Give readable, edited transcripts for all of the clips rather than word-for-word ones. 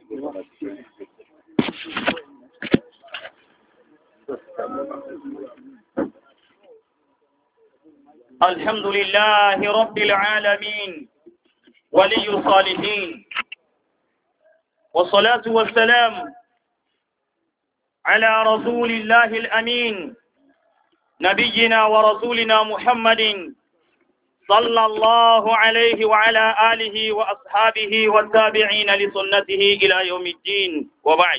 الحمد لله رب العالمين ولي الصالحين، والصلاة والسلام على رسول الله الأمين نبينا ورسولنا محمد صلى الله عليه وعلى آله وأصحابه والتابعين لسنته إلى يوم الدين، وبعد.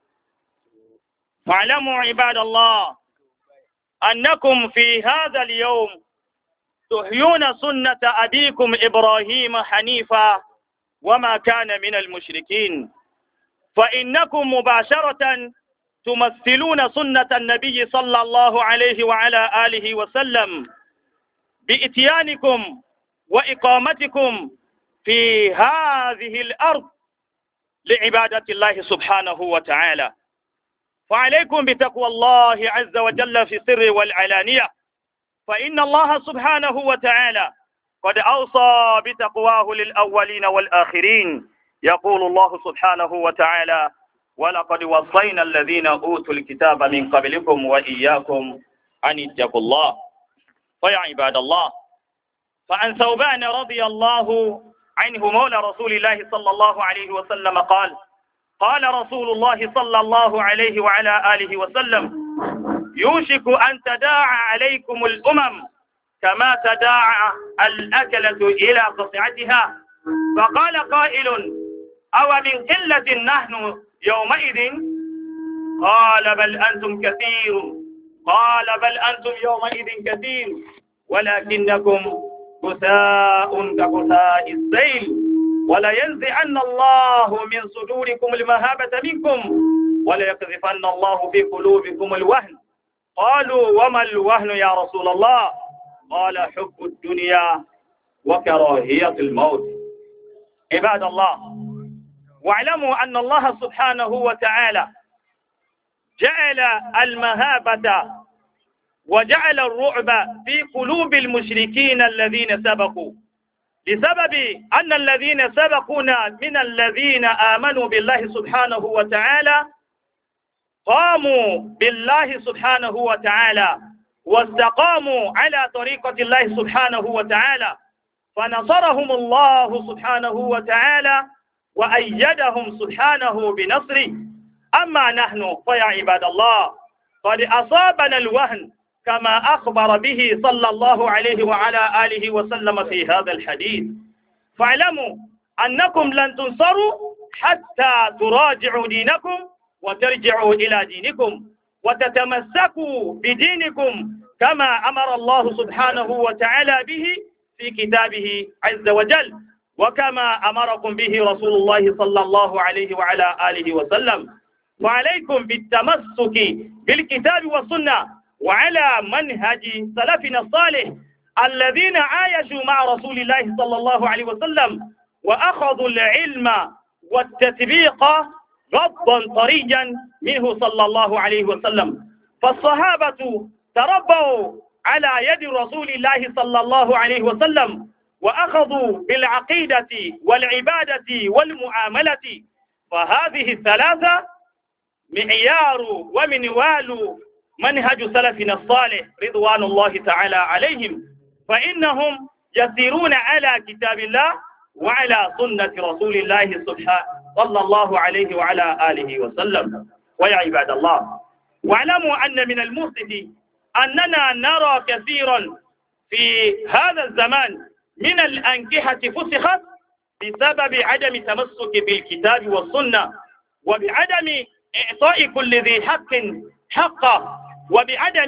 فاعلموا عباد الله أنكم في هذا اليوم تحيون سنة أبيكم إبراهيم حنيفا وما كان من المشركين، فإنكم مباشرة تمثلون سنة النبي صلى الله عليه وعلى آله وسلم بإتيانكم وإقامتكم في هذه الأرض لعبادة الله سبحانه وتعالى. فعليكم بتقوى الله عز وجل في السر والعلانية، فإن الله سبحانه وتعالى قد أوصى بتقواه للأولين والآخرين. يقول الله سبحانه وتعالى: ولقد وصينا الذين أوتوا الكتاب من قبلكم وإياكم أن اتقوا الله. فيا عباد الله، فعن ثوبان رضي الله عنه مولى رسول الله صلى الله عليه وسلم قال: قال رسول الله صلى الله عليه وعلى آله وسلم: يوشك أن تداعى عليكم الأمم كما تداعى الأكلة إلى قصعتها. فقال قائل: أو من قلة نحن يومئذ؟ قال: بل أنتم كثير. قال: بل أنتم يومئذ كثير ولكنكم غثاء كغثاء السيل، ولينزعن الله من صدوركم المهابة منكم وليقذفن الله في قلوبكم الوهن. قالوا: وما الوهن يا رسول الله؟ قال: حب الدنيا وكراهية الموت. عباد الله، واعلموا أن الله سبحانه وتعالى جعل المهابة وجعل الرعب في قلوب المشركين الذين سبقوا، بسبب أن الذين سبقونا من الذين آمنوا بالله سبحانه وتعالى قاموا بالله سبحانه وتعالى واستقاموا على طريقة الله سبحانه وتعالى، فنصرهم الله سبحانه وتعالى وأيدهم سبحانه بنصره. أما نحن فيا عباد الله قد أصابنا الوهن كما أخبر به صلى الله عليه وعلى آله وسلم في هذا الحديث. فاعلموا أنكم لن تنصروا حتى تراجعوا دينكم وترجعوا إلى دينكم وتتمسكوا بدينكم كما أمر الله سبحانه وتعالى به في كتابه عز وجل، وكما أمركم به رسول الله صلى الله عليه وعلى آله وسلم. فعليكم بالتمسك بالكتاب والسنة وعلى منهج سلفنا الصالح الذين عايشوا مع رسول الله صلى الله عليه وسلم وأخذوا العلم والتطبيق غضا طريا منه صلى الله عليه وسلم. فالصحابة تربوا على يد رسول الله صلى الله عليه وسلم وأخذوا بالعقيدة والعبادة والمعاملة، فهذه الثلاثة معيار ومنوال منهج سلفنا الصالح رضوان الله تعالى عليهم، فإنهم يسيرون على كتاب الله وعلى سنة رسول الله صلى الله عليه وعلى آله وسلم. ويا عباد الله، واعلموا أن من المؤسف أننا نرى كثيرا في هذا الزمان من الأنكحة فسخت بسبب عدم تمسك بالكتاب والسنة، وبعدم إعطاء كل ذي حق حقه، وبعدم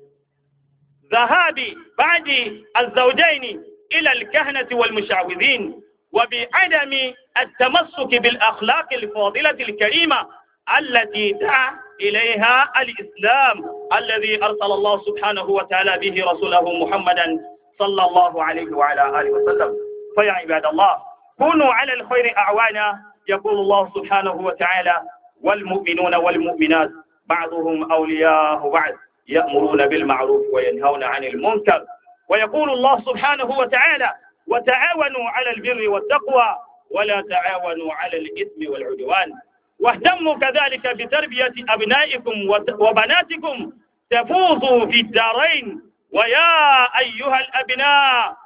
ذهاب بعض الزوجين إلى الكهنة والمشعوذين، وبعدم التمسك بالأخلاق الفاضلة الكريمة التي دعا إليها الإسلام الذي أرسل الله سبحانه وتعالى به رسوله محمدا صلى الله عليه وعلى آله وسلم. فيا عباد الله، كونوا على الخير أعوانا. يقول الله سبحانه وتعالى: والمؤمنون والمؤمنات بعضهم أولياء بعض يأمرون بالمعروف وينهون عن المنكر. ويقول الله سبحانه وتعالى: وتعاونوا على البر والتقوى ولا تعاونوا على الإثم والعدوان. واهتموا كذلك بتربية أبنائكم وبناتكم تفوزوا في الدارين. ويا أيها الأبناء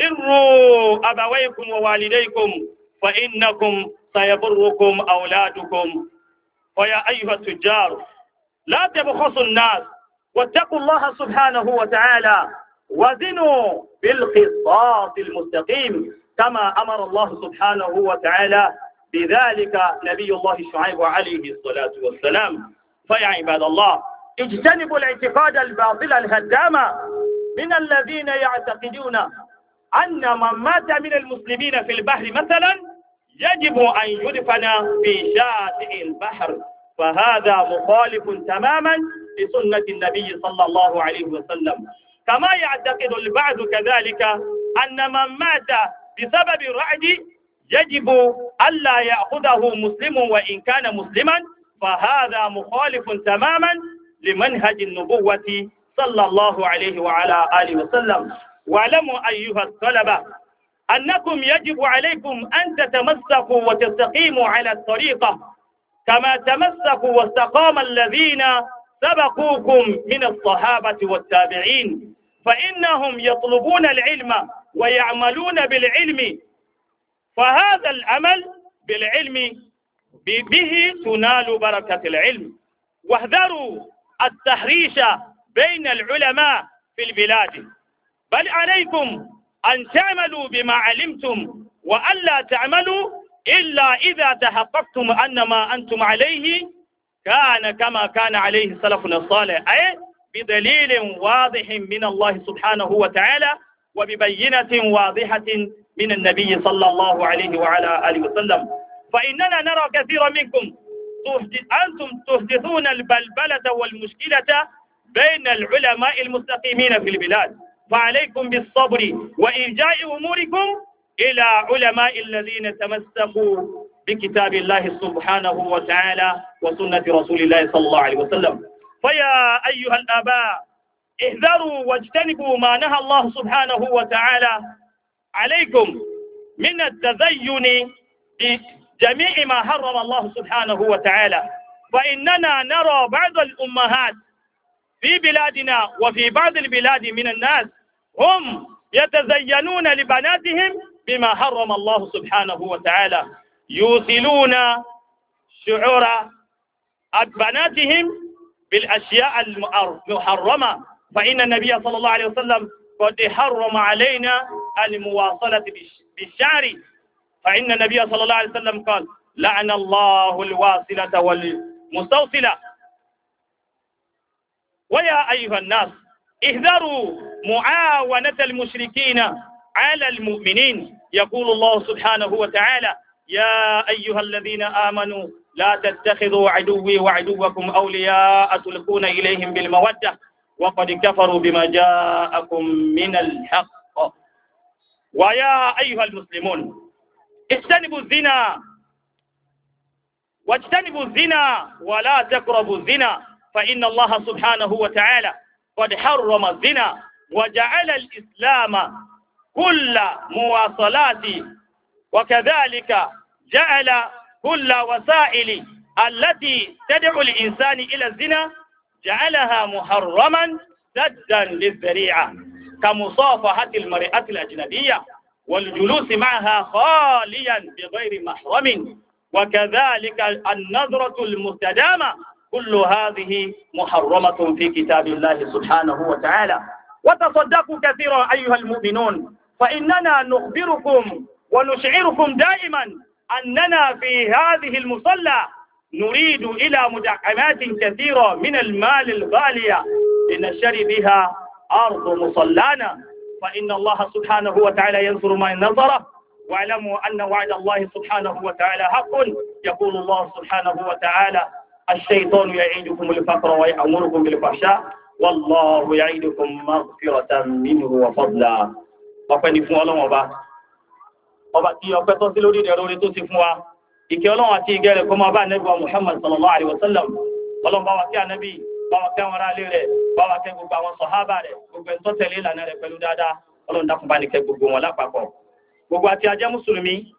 بروا أبويكم ووالديكم فإنكم سيبركم أولادكم. ويا أيها التجار لا تبخسوا الناس واتقوا الله سبحانه وتعالى وزنوا بالقسطاس المستقيم كما أمر الله سبحانه وتعالى بذلك نبي الله شعيب عليه الصلاة والسلام. فيا عباد الله اجتنبوا الاعتقاد الباطل الهدام من الذين يعتقدون أن من مات من المسلمين في البحر مثلا يجب أن يدفن في شاطئ البحر، فهذا مخالف تماما لسنة النبي صلى الله عليه وسلم. كما يعتقد البعض كذلك أن من مات بسبب الرعد يجب ألا يأخذه مسلم وإن كان مسلما، فهذا مخالف تماما لمنهج النبوة صلى الله عليه وعلى آله وسلم. واعلموا أيها الطلبة أنكم يجب عليكم أن تتمسكوا وتستقيموا على الطريقة كما تمسكوا واستقام الذين سبقوكم من الصحابة والتابعين، فإنهم يطلبون العلم ويعملون بالعلم، فهذا العمل بالعلم به تنال بركة العلم. واحذروا التحريش بين العلماء في البلاد، بل عليكم أن تعملوا بما علمتم وألا تعملوا إلا إذا تحققتم أن ما أنتم عليه كان كما كان عليه سلفنا الصالح، أي بدليل واضح من الله سبحانه وتعالى وببينة واضحة من النبي صلى الله عليه وعلى آله وسلم. فإننا نرى كثيرا منكم أنتم تحدثون البلبلة والمشكلة بين العلماء المستقيمين في البلاد، فعليكم بالصبر وإرجاء أموركم إلى علماء الذين تمسكوا بكتاب الله سبحانه وتعالى وسنة رسول الله صلى الله عليه وسلم. فيا أيها الآباء احذروا واجتنبوا ما نهى الله سبحانه وتعالى عليكم من التزين بجميع ما حرم الله سبحانه وتعالى. فإننا نرى بعض الأمهات في بلادنا وفي بعض البلاد من الناس هم يتزينون لبناتهم بما حرم الله سبحانه وتعالى، يوصلون شعور بناتهم بالأشياء المحرمة، فإن النبي صلى الله عليه وسلم قد حرم علينا المواصلة بالشعر، فإن النبي صلى الله عليه وسلم قال لعن الله الواصلة والمستوصلة. ويا أيها الناس احذروا معاونة المشركين على المؤمنين. يقول الله سبحانه وتعالى يا أيها الذين آمنوا لا تتخذوا عدوي وعدوكم أولياء تلقون إليهم بالمودة وقد كفروا بما جاءكم من الحق. ويا أيها المسلمون اجتنبوا الزنا واجتنبوا الزنا ولا تقربوا الزنا، فإن الله سبحانه وتعالى قد حرم الزنا وجعل الإسلام كل مواصلات، وكذلك جعل كل وسائل التي تدعو الإنسان إلى الزنا جعلها محرما سدا للذريعة، كمصافحة المرأة الأجنبية والجلوس معها خاليا بغير محرم، وكذلك النظرة المستدامة، كل هذه محرمة في كتاب الله سبحانه وتعالى. وتصدقوا كثيرا أيها المؤمنون، فإننا نخبركم ونشعركم دائما أننا في هذه المصلى نريد إلى مدعمات كثيرة من المال الغالية لنشتري بها أرض مصلانا، فإن الله سبحانه وتعالى ينصر من نصره. واعلموا أن وعد الله سبحانه وتعالى حق. يقول الله سبحانه وتعالى الشيطان يعيدكم الفقر ويأمركم بالفحشاء والله يعيدكم مغفرة منه وفضلا. ọpẹ́ ni fún Ọlọ́run ọba tí ọpẹ́ tó sí lórí ẹ̀rọ orí tó sì fún wa. Ìkẹ́ Ọlọ́run àti ìgẹ́ rẹ̀ kó máa bá Ànábì wa Muhammad sallallahu alaihi wasallam. Ọlọ́run bá wa kí Ànábì, bá wa kẹ́ wọn ará ilé rẹ̀, bá wa kẹ́ gbogbo àwọn sàhábà rẹ̀, gbogbo ẹni tó tẹ̀lé ìlànà rẹ̀ pẹ̀lú dáadáa. Ọlọ́run dákun bá ní kẹ́ gbogbo wọn lápapọ̀. Gbogbo àti a jẹ́ mùsùlùmí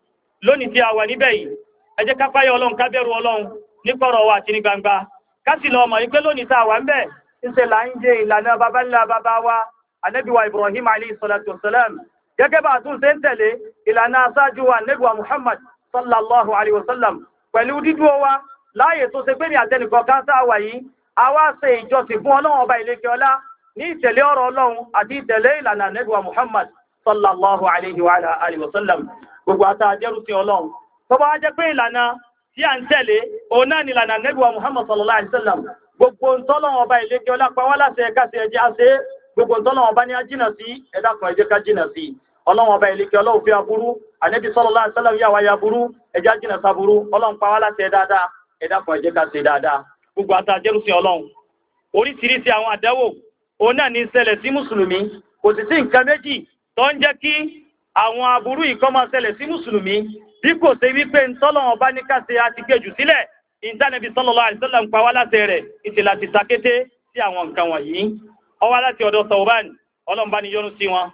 lónìí tí a wà níbẹ̀ yìí ẹ jẹ́ ká páyà Ọlọ́run ká bẹ̀rù Ọlọ́run ní kọ̀rọ̀ wa àti ní gbangba ká sì lọ mọ̀ wípé lónìí tá a wà ń bẹ̀ ńṣe là ń jẹ ìlànà baba ńlá baba wa Ànábì wa Ibrahim alayhi salatu wassalam gẹ́gẹ́ bá a tún ṣe ń tẹ̀lé ìlànà aṣáájú wa Ànábì wa Muhammad sallallahu alayhi wa sallam pẹ̀lú dídúró wa láàyè tó ṣe pé ní àtẹnìkọ̀ kan tá a wà yìí a wá ṣe ìjọsìn fún Ọlọ́run ọba ìlékè ọlá ní ìtẹ̀lé ọ̀rọ̀ Ọlọ́run àti ìtẹ̀lé ìlànà Ànábì wa Muhammad sallallahu alayhi wa alihi wa sallam gbogbo àtàjẹ́rù sí Ọlọ́run tó bá jẹ́ pé ìlànà tí a ń tẹ̀lé òun náà ni ìlànà Ànábì wa Muhammad sallallahu alayhi wa sallam gbogbo ntọ́lọ́run ọba ìlékè ọlá pa wá láṣẹ ẹ̀ka sí ẹjẹ́ àṣẹ gbogbo ntọ́lọ́run ọba ní ajínà sí ẹ̀dá kan ẹjẹ́ ká jìnà sí Ọlọ́run ọba ìlékè ọlá òfin aburú Ànábì sallallahu alayhi wa sallam yà wá ya burú ẹjẹ́ àjìnà sáburú Ọlọ́run pa wá láṣẹ dáadáa ẹ̀dá kan ẹjẹ́ ká ṣe dáadáa gbogbo àtàjẹ́rù sí Ọlọ́run oríṣiríṣi àwọn àdánwò òun náà ní ṣẹlẹ̀ sí mùsùlùmí kò sì sí nǹkan méjì tó ń jẹ́ kí àwọn aburú yìí kó máa ṣẹlẹ̀ sí mùsùlùmí bí kò ṣe wípé ntọ́lọ́wọ́n bá ní ká ṣe àti gbèjù sílẹ̀ ìntánẹ́bí sallallahu alaihi wasallam ń pa wá láṣẹ rẹ̀ ìtìlá ti takété sí àwọn nǹkan wọ̀nyí ó wá láti ọ̀dọ̀ Sawban Ọlọ́run bá ní yọ́nú sí wọn.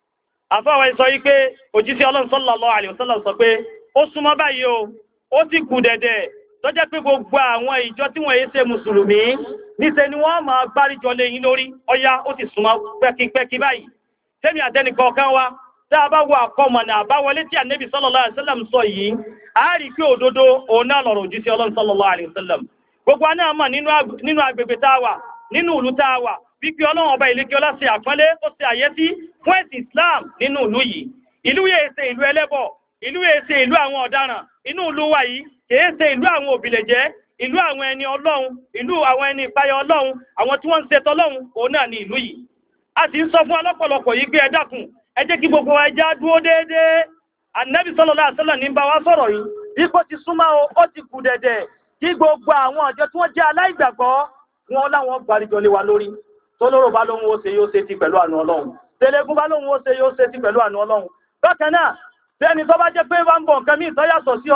àfọwọ́ sọ wípé òjíṣẹ́ Ọlọ́run sallallahu alaihi wasallam sọ pé ó súnmọ́ báyìí ó sì kù dẹ̀dẹ̀ tó jẹ́ pé gbogbo àwọn ìjọ tí wọ́n yé ṣe mùsùlùmí níṣẹ́ ni wọ́n máa gbáríjọ lé yín lórí ọya ó ti súnmọ́ pẹ́kipẹ́kí báyìí tẹ́mi àtẹnìkọ̀ọ̀kan wa tá a bá wo àkọmọ̀nà àbáwọlé tí Ànábì sallallahu alaihi wasallam sọ yìí a rí pé òdodo òun náà lọ̀rọ̀ òjíṣẹ́ Ọlọ́run sallallahu alaihi wasallam gbogbo wa náà mọ̀ nínú agbègbè tá a wà nínú ìlú tá a wà wípé Ọlọ́run ọba ìlékè ọlá ṣe àpọ́nlé ó ṣe àyẹ́sí fún ẹ̀sìn Islam nínú ìlú yìí ìlú yìí ṣe ìlú ẹlẹ́bọ ìlú yìí ṣe ìlú àwọn ọ̀daràn inú ìlú wa yìí kìí ṣe ìlú àwọn òbílẹ̀jẹ́ ìlú àwọn ẹni Ọlọ́run ìlú àwọn ẹni ìpayà Ọlọ́run àwọn tí wọ́n ń ṣe tọ́lọ́run òun náà ní ìlú yìí a sì ń sọ fún ọlọ́pọ̀lọpọ̀ yìí pé ẹ dákun ẹ jẹ́ kí gbogbo wa já dúró déédéé Ànábì sallallahu alaihi wasallam ní bá wa sọ̀rọ̀ yìí ipò ti súnmọ́ ó ti kù dẹ̀dẹ̀ kí gbogbo àwọn ọ̀jọ́ tí wọ́n jẹ́ aláìgbàgbọ́ wọn láwọn gbàríjọ lé wa lórí tólóró bá lóhun ó ṣe yóò ṣe ti pẹ̀lú àánú Ọlọ́run tẹlẹgún bá lóhun ó ṣe yóò ṣe ti pẹ̀lú àánú Ọlọ́run bákan náà bẹ́ẹ̀ni tó bá jẹ́ pé wá ń bọ̀ nǹkan míì tọ́yàtọ̀ sí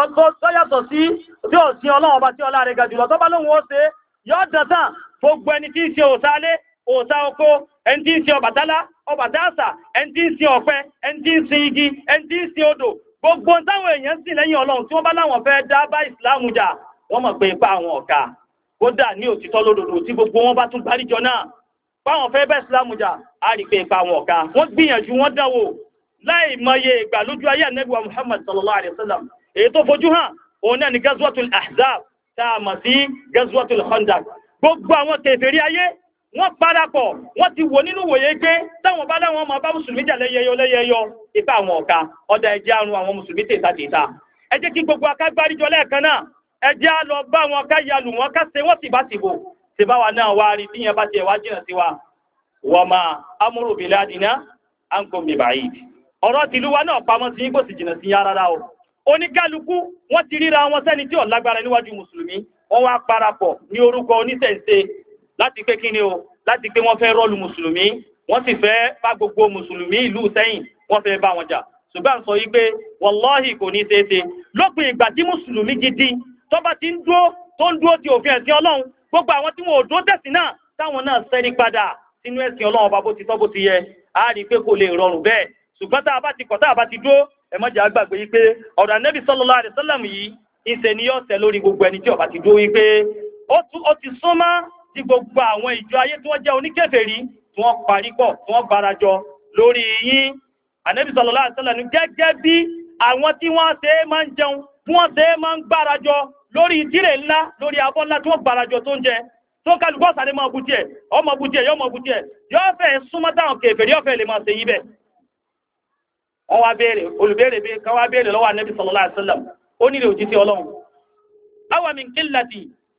tí ò sí Ọlọ́run ọba tí ọlá rẹ̀ ga jùlọ tó bá lóhun ó ṣe yóò dẹ̀tàn gbogbo ẹni tí ń ṣe òsálé òsá oko ẹni tí ń ṣe Ọbàtálá Ọbàtásà ẹni tí ń ṣe ọ̀pẹ ẹni tí ń ṣe igi ẹni tí ń ṣe odò gbogbo táwọn èèyàn sì lẹ́yìn Ọlọ́run tí wọ́n bá láwọn fẹ́ dá bá ìsìláàmù jà wọ́n mọ̀ pé ipa àwọn ọ̀ka kódà ní òtítọ́ lódodo tí gbogbo wọn bá tún gbáríjọ náà báwọn fẹ́ bá ìsìláàmù jà á rí pé ipa àwọn ọ̀ka wọ́n gbìyànjú wọ́n dánwò láì mọye ìgbà lójú ayé Ànábì wa Muhammad sallallahu alaihi wasallam èyí tó fojú hàn òun náà ni Ghazwatul Ahzab tá a mọ̀ sí Ghazwatul Khandaq gbogbo àwọn kèfèrí ayé wọ́n parapọ̀ wọ́n ti wò nínú wòye pé táwọn bá láwọn ọmọ bá mùsùlùmí jà lẹ́yẹyọ ipa àwọn ọ̀ka ọ̀dà ẹjẹ́ àrùn àwọn mùsùlùmí tèta ẹ jẹ́ kí gbogbo akágbáríjọ lẹ́ẹ̀kan náà ẹ jẹ́ á lọ bá wọn ká yalù wọn ká ṣe wọ́n sì bá ti bò ṣe bá wa náà wá rí tíyẹn bá tiẹ̀ wá jìnà sí wa wa ma amru biladina ankum biba'id ọ̀rọ̀ tìlú wa náà pamọ́ sí kò sì jìnà sí yá rárá o oníkálukú wọ́n ti ríra wọn sẹ́ni tí ò lágbára níwájú mùsùlùmí wọ́n wá parapọ̀ ní orúkọ oníṣẹ̀ǹṣe láti pé kíni o láti pé wọ́n fẹ́ rọ́ọ̀lù mùsùlùmí wọ́n sì fẹ́ bá gbogbo mùsùlùmí ìlú Sẹ́yìn wọ́n fẹ́ bá wọn jà ṣùgbọ́n sọ yí pé wàláhì kò ní ṣeéṣe lópin ìgbà tí mùsùlùmí gidi tó bá ti ń dúró ti òfin ẹ̀sìn Ọlọ́run gbogbo àwọn tí wọn ò dúró tẹ̀sìn náà táwọn náà ṣẹ́rí padà sínú ẹ̀sìn Ọlọ́run ọba bó ti tọ́ bó ti yẹ á rí i pé kò lè rọrùn bẹ́ẹ̀ ṣùgbọ́n tá a bá ti kọ̀ tá a bá ti dúró ẹ má jẹ́ á gbàgbé yí pé ọ̀rọ̀ Ànábì sallallahu alaihi wasallam yìí ìṣe ni yóò tẹ̀ lórí gbogbo ẹni tí ó bá ti dúró wípé ó ti súnmọ́ tí gbogbo àwọn ìjọ ayé tí wọ́n jẹ́ oníkèfèrí tí wọ́n parí pọ̀ tí wọ́n gbárajọ lórí yín Ànábì sallallahu alaihi wasallam gẹ́gẹ́ bí àwọn tí wọ́n ṣe máa ń jẹun tí wọ́n ṣe máa ń gbárajọ lórí ìdílé ńlá lórí abọ́ ńlá tí wọ́n gbárajọ tó ń jẹ tó kálukọ́ sáré máa bu tiẹ̀ ọmọ bu tiẹ̀ yọmọ bu tiẹ̀ yóò fẹ́ súnmọ́ táwọn kèfèrí yóò fẹ́ lè máa ṣe yí bẹ́ẹ̀. wọ́n wá béèrè olùbéèrè bí ká wá béèrè lọ́wọ́ Ànábì sallallahu alaihi wasallam ó nílò òjíṣẹ́ Ọlọ́run awa min qillati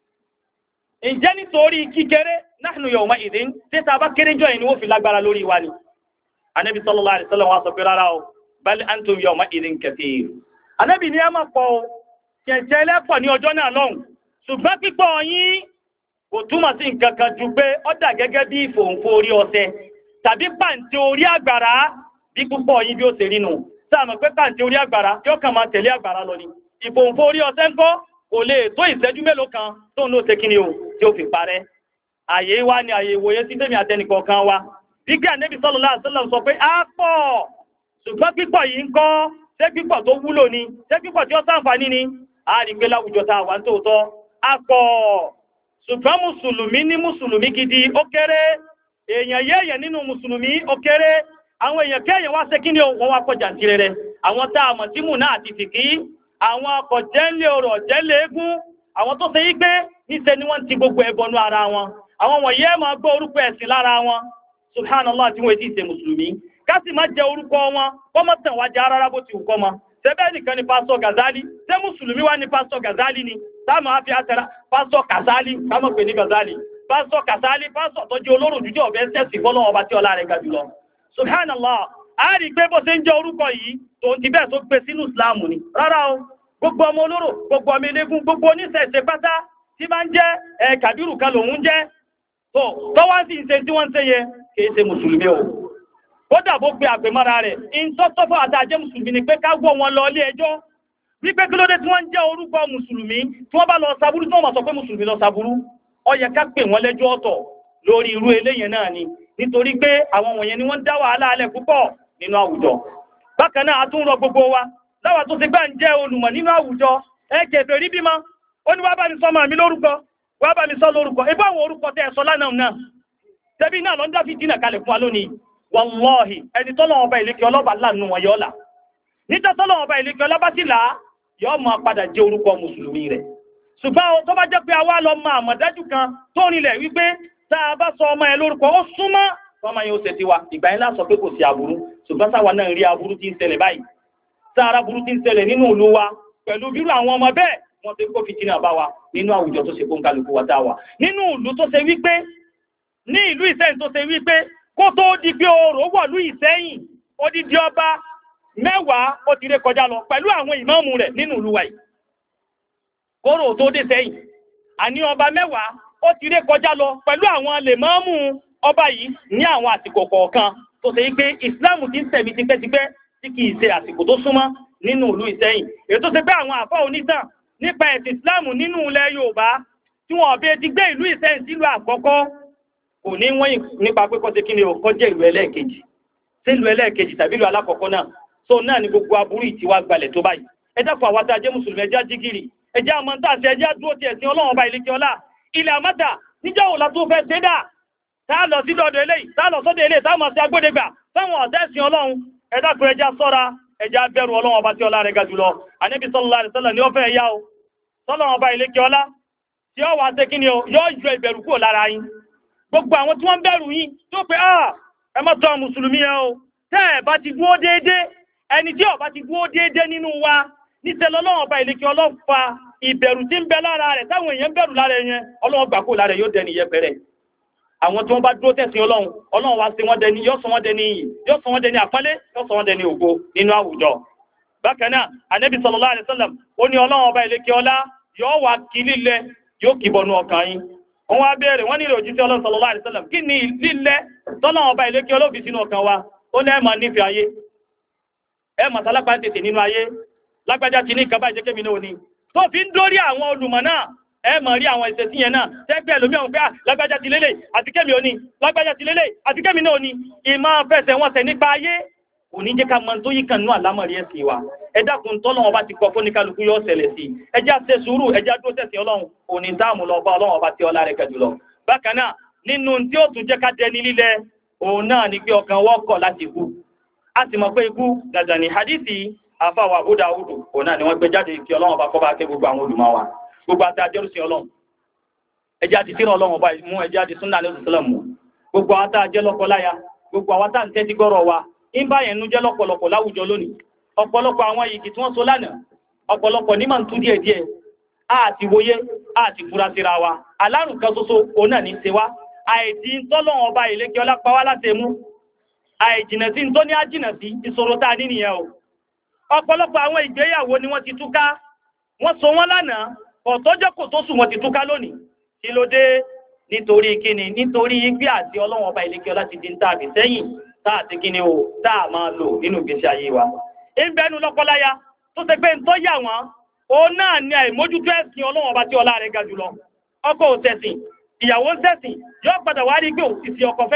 ǹjẹ́ nítorí kíkéré nahnu yawma idhin tí ta bá kéré jọ ìní wó fi lágbára lórí wa ni Ànábì sallallahu alaihi wasallam wá sọ pé rárá o bal antum yawma idhin kathir Ànábì ní ẹ má pọ̀ o kẹ̀kẹ́ lẹ́pọ̀ ní ọjọ́ náà lọ́hùn ṣùgbọ́n pípọ̀ yín kò túmọ̀ sí nǹkan kan ju pé ó dà gẹ́gẹ́ bí ìfòǹfò orí ọṣẹ tàbí pàǹtí orí àgbàrá bí púpọ̀ yín bí ó ṣe rí nù sáà mọ̀ pé pàǹtí orí àgbàrá yóò kàn máa tẹ̀lé àgbàrá lọ ni ìfòǹfò orí ọṣẹ ńkọ́ kò lè tó ìṣẹ́jú mélòó kan tó ń lò ṣe kíni o tí ó fi parẹ́ àyè wa ni àyè ìwòye sí tèmi àtẹnìkọ̀ọ̀kan wa bí kí Ànábì sallallahu alaihi wasallam sọ pé á pọ̀ ṣùgbọ́n pípọ̀ yìí ńkọ́ ṣé pípọ̀ tó wúlò ni ṣé pípọ̀ tí ó ṣàǹfààní ni a rí pé láwùjọ tá a wà ń tòótọ́ a pọ̀ ṣùgbọ́n mùsùlùmí ní mùsùlùmí gidi ó kéré èèyàn yẹ́yẹ̀ nínú mùsùlùmí ó kéré àwọn èèyàn kẹ́yìn wá ṣe kí ni wọ́n wá kọjá tirẹrẹ àwọn tá a mọ̀ tí mù náà ti fìkì àwọn akọ̀jẹ́lé ọ̀rọ̀ jẹ́lé eégún àwọn tó ṣe yí pé níṣẹ́ ni wọ́n ti gbogbo ẹbọnú ara wọn àwọn wọ̀nyí ẹ̀ máa gbọ́ orúkọ ẹ̀sìn lára wọn subhanallah tí wọ́n ti ṣe mùsùlùmí ká sì má jẹ orúkọ wọn wọ́n mọ̀ tàn wá jẹ́ rárá bó ti wù kọ́ mọ́ ṣẹ́bẹ́ nìkan ni pásítọ̀ Gazali ṣé mùsùlùmí wá ní pásítọ̀ Gazali ni táàmù àfi àtẹ̀rà pásítọ̀ Kazali kámọ̀ pé ní Gazali pásítọ̀ Kazali pásítọ̀ tó jẹ́ olóró jùjọ́ ọ̀bẹ sẹ́sì fọ́lọ́ ọba tí ọlá rẹ̀ ga jùlọ subhanallah a rí pé bó ṣe ń jẹ́ orúkọ yìí tó ti bẹ́ẹ̀ tó gbé sínú ìsìláàmù ni rárá o gbogbo ọmọ olóró gbogbo ọmọ eléégún gbogbo oníṣẹ̀ṣe pátá tí bá ń jẹ́ kàbírù kan lòun jẹ́ tó wá sí ìṣe tí wọ́n ń ṣe yẹ kìí ṣe mùsùlùmí o kódà bó gbé àpèmọ́ra rẹ̀ ìtọ́tọ́fọ́ àtàjẹ́ mùsùlùmí ni pé ká wọ́ wọn lọ ilé ẹjọ́ wípé kí ló dé tí wọ́n ń jẹ́ orúkọ mùsùlùmí tí wọ́n bá lọ saburú tí wọ́n máa sọ pé mùsùlùmí lọ saburú ó yẹ ká pè wọ́n lẹ́jọ́ ọ̀tọ̀ lórí irú eléyẹn náà ni nítorí pé àwọn wọ̀nyẹn ni wọ́n ń dá wàhálà alẹ́ púpọ̀ nínú àwùjọ bákan náà a tún rọ gbogbo wa láwa tó ti gbá ń jẹ́ olùmọ̀ nínú àwùjọ kẹfẹ́ rí bímọ ó ní wá bá mi sọ ọmọ mi lórúkọ wá bá mi sọ lórúkọ ibú àwọn orúkọ tẹ́ ẹ sọ lánàá náà tẹ́bí náà lọ ń dáfi dínà kalẹ̀ fún wa lónìí wallahi ẹni tọ́lọ́ ọba ìlékè ọlọ́ba lánàá wọn yọ́ là níta tọ́lọ́ ọba ìlékè ọlọ́ba sì là yọ́ máa padà jẹ́ orúkọ mùsùlùmí rẹ̀ ṣùgbọ́n tó bá jẹ́ pé àwa lọ máa àmọ̀dájú kan tó rinlẹ̀ wípé tá a bá sọ ọmọ ẹ lórúkọ ó súnmọ́ ọmọ yẹn ó ṣe tiwa ìgbà yẹn láà sọ pé kò sí aburú ṣùgbọ́n sáwa náà rí aburú tí ń ṣẹlẹ̀ báyìí sára burú tí ń ṣẹlẹ̀ nínú ìlú wa pẹ̀lú bírú àwọn ọmọ bẹ́ẹ̀ wọ́n ti kó fìtínà bá wa nínú àwùjọ tó ṣe kóńkálukú wa dá wa nínú ìlú tó ṣe wípé ní ìlú Ìṣẹ́yìn tó ṣe wípé kó tó di pé orò wọ̀lú Ìṣẹ́yìn odidi ọba 10 ó ti ré kọjá lọ pẹ̀lú àwọn ìmáàmù rẹ̀ nínú ìlú wa yìí kóró tó dé Ṣẹ́yìn àní ọba 10 ó ti ré kọjá lọ pẹ̀lú àwọn lèmáàmù ọba yìí ní àwọn àsìkò kọ̀ọ̀kan tó ṣe wípé ìsìláàmù ti ń tẹ̀mí tipẹ́tipẹ́ tí kìí ṣe àsìkò tó súnmọ́ nínú ìlú Ìṣẹ́yìn èyí tó ṣe pé àwọn àfọ́ onítàn nípa ẹ̀sìn ìsìláàmù nínú ilẹ̀ Yorùbá tí wọ́n bẹ ti gbé ìlú Ìṣẹ́yìn sílùú àkọ́kọ́ kò ní wọ́n nípa pé kọ́sẹ̀ kí ni ò kọjá ìlú ẹlẹ́ẹ̀kejì sí ìlú ẹlẹ́ẹ̀kejì tàbí ìlú alákọ̀ọ́kọ́ náà so náà ni gbogbo aburú ìtiwá gbalẹ̀ tó báyìí ẹ dákun àwọn tá a jẹ́ mùsùlùmí ẹjá jígìrì ẹjá àmọ́ tá a ṣe ẹjá dúró ti ẹ̀sìn Ọlọ́run ọba ìlẹ́kẹ́ ọlá ilẹ̀ àmọ́ta níjọ́ òun la tó fẹ́ ṣe dà tá a lọ sí dọ̀dọ̀ eléyìí tá a lọ sọ́dọ̀ eléyìí tá a mọ̀ sí agbódegbà táwọn ọ̀tẹ́ ẹ̀sìn Ọlọ́run ẹ dákun ẹjá sọ́ra ẹjá bẹ̀rù Ọlọ́run ọba tí ọlá rẹ̀ ga jùlọ Ànábì sallallahu alaihi wasallam ni ó fẹ́ yá o sọ́lọ́run ọba ìlẹ́kẹ́ ọlá tí ó wà ṣe kí ni o yóò yọ ìbẹ̀rù kúrò lára yín gbogbo àwọn tí wọ́n bẹ̀rù yín tó pé ẹ má tọ́ mùsùlùmí ẹ o tẹ́ ẹ bá ti dúó déédé ẹni tí ó bá ti dúó déédé nínú wa níṣẹ́ lọ́lọ́run ọba ìlẹ́kẹ́ ọlọ́fà ìbẹ̀rù tí ń bẹ lára rẹ̀ táwọn èèyàn bẹ̀rù lára yẹn Ọlọ́run gbà kó lára rẹ̀ yóò dẹni yẹpẹrẹ àwọn tí wọ́n bá dúró tẹ̀sìn Ọlọ́run wá sí wọ́n dẹni yóò sọ wọ́n dẹni iyì yóò sọ wọ́n dẹni àpọ́nlé yóò sọ wọ́n dẹni ògo nínú àwùjọ bákan náà Ànábì sallallahu alaihi wasallam ó ní Ọlọ́run ọba ìlẹ́kẹ́ ọlá yóò wá kí lílẹ̀ yóò kì bọnú ọkàn yín wọ́n wá bẹ̀rẹ̀ wọ́n nílò òjíṣẹ́ Ọlọ́run sallallahu alaihi wasallam kí ni lílẹ̀ tọ́lọ́run ọba ìlẹ́kẹ́ olóbi sínú ọkàn wa ó ní ẹ̀mà nífẹ̀ẹ́ ayé ẹ̀mà tálápá tètè nínú ayé lágbájá ti ní ìkàbá ìjẹ́kẹ́mi náà ni tó fi ń dórí àwọn olùmọ̀ náà ẹ̀mà rí àwọn ìṣesí yẹn náà tẹ́gbẹ́ ẹlòmí ọ̀hún pé lágbájá ti lélẹ̀ àti kẹ́mi ò ní lágbájá ti lélẹ̀ àti kẹ́mi náà ni ìmọ̀ fẹsẹ̀ wọn sẹ̀ nípa ayé kò ní jẹ́ ká mọ tó yí kan nú àlámọ̀rí ẹ̀sìn wa ẹ dákun tọ́lọ́run ọba ti kọ fún ní kálukú yóò ṣẹlẹ̀ sí ẹjá ṣe sùúrù ẹjá dúró tẹ̀sìn Ọlọ́run òní dáàmú lọ bá Ọlọ́run ọba tí ọlá rẹ̀ kẹjù lọ bákan náà nínú tí ó tún jẹ́ ká dẹni lílẹ̀ òun náà ni pé ọkàn wọ́n kọ̀ láti ikú a sì mọ̀ pé ikú dàdà ní hadithi àfàwà Abu Dawud òun náà ni wọ́n gbé jáde kí Ọlọ́run ọba kọ́ bá kẹ́ gbogbo àwọn olùmọ̀ wa gbogbo àti àjẹrùsìn Ọlọ́run ẹjá ti tírà Ọlọ́run ọba mú ẹjá ti súnà lẹ́sùn sílẹ̀ mú gbogbo àwọn tá a jẹ́ lọ́kọ láya gbogbo àwọn tá à ń tẹ́tí gọ́rọ̀ wa ń bá yẹn nú jẹ́ lọ́pọ̀lọpọ̀ láwùjọ lónìí ọ̀pọ̀lọpọ̀ àwọn yìí tí wọ́n so lánàá ọ̀pọ̀lọpọ̀ ní máa ń tú díẹ̀ díẹ̀ àti wòye àti fura síra wa alárùn kan ṣoṣo òun náà ní ṣe wá àìdí tọ́lọ́wọ́n ọba ìlékè ọlá pa wá láti mú àìjìnà sí tó ní ájìnà sí ìṣòro tá a ní nìyẹn o ọ̀pọ̀lọpọ̀ àwọn ìgbéyàwó ni wọ́n ti túká wọ́n so wọ́n lánàá ọ̀tọ́jọ́ kò tó sùn wọ́n ti túká lónìí kí ló dé nítorí kíni nítorí gbé àti ọlọ́wọ́n ọba ìlékè ọlá ti di ń tàbí sẹ́yìn táà ti kíni o táà máa lò nínú ìgbésí ayé wa ìbẹ̀nu lọ́kọláya tó ṣe pé ń tó yà wọ́n ó náà ní àìmójútó ẹ̀sìn Ọlọ́run ọba tí ọlá rẹ̀ ga jùlọ ọkọ ò ṣẹ̀sìn ìyàwó ń ṣẹ̀sìn yóò padà wá rí pé òsìsì ọkọ fẹ́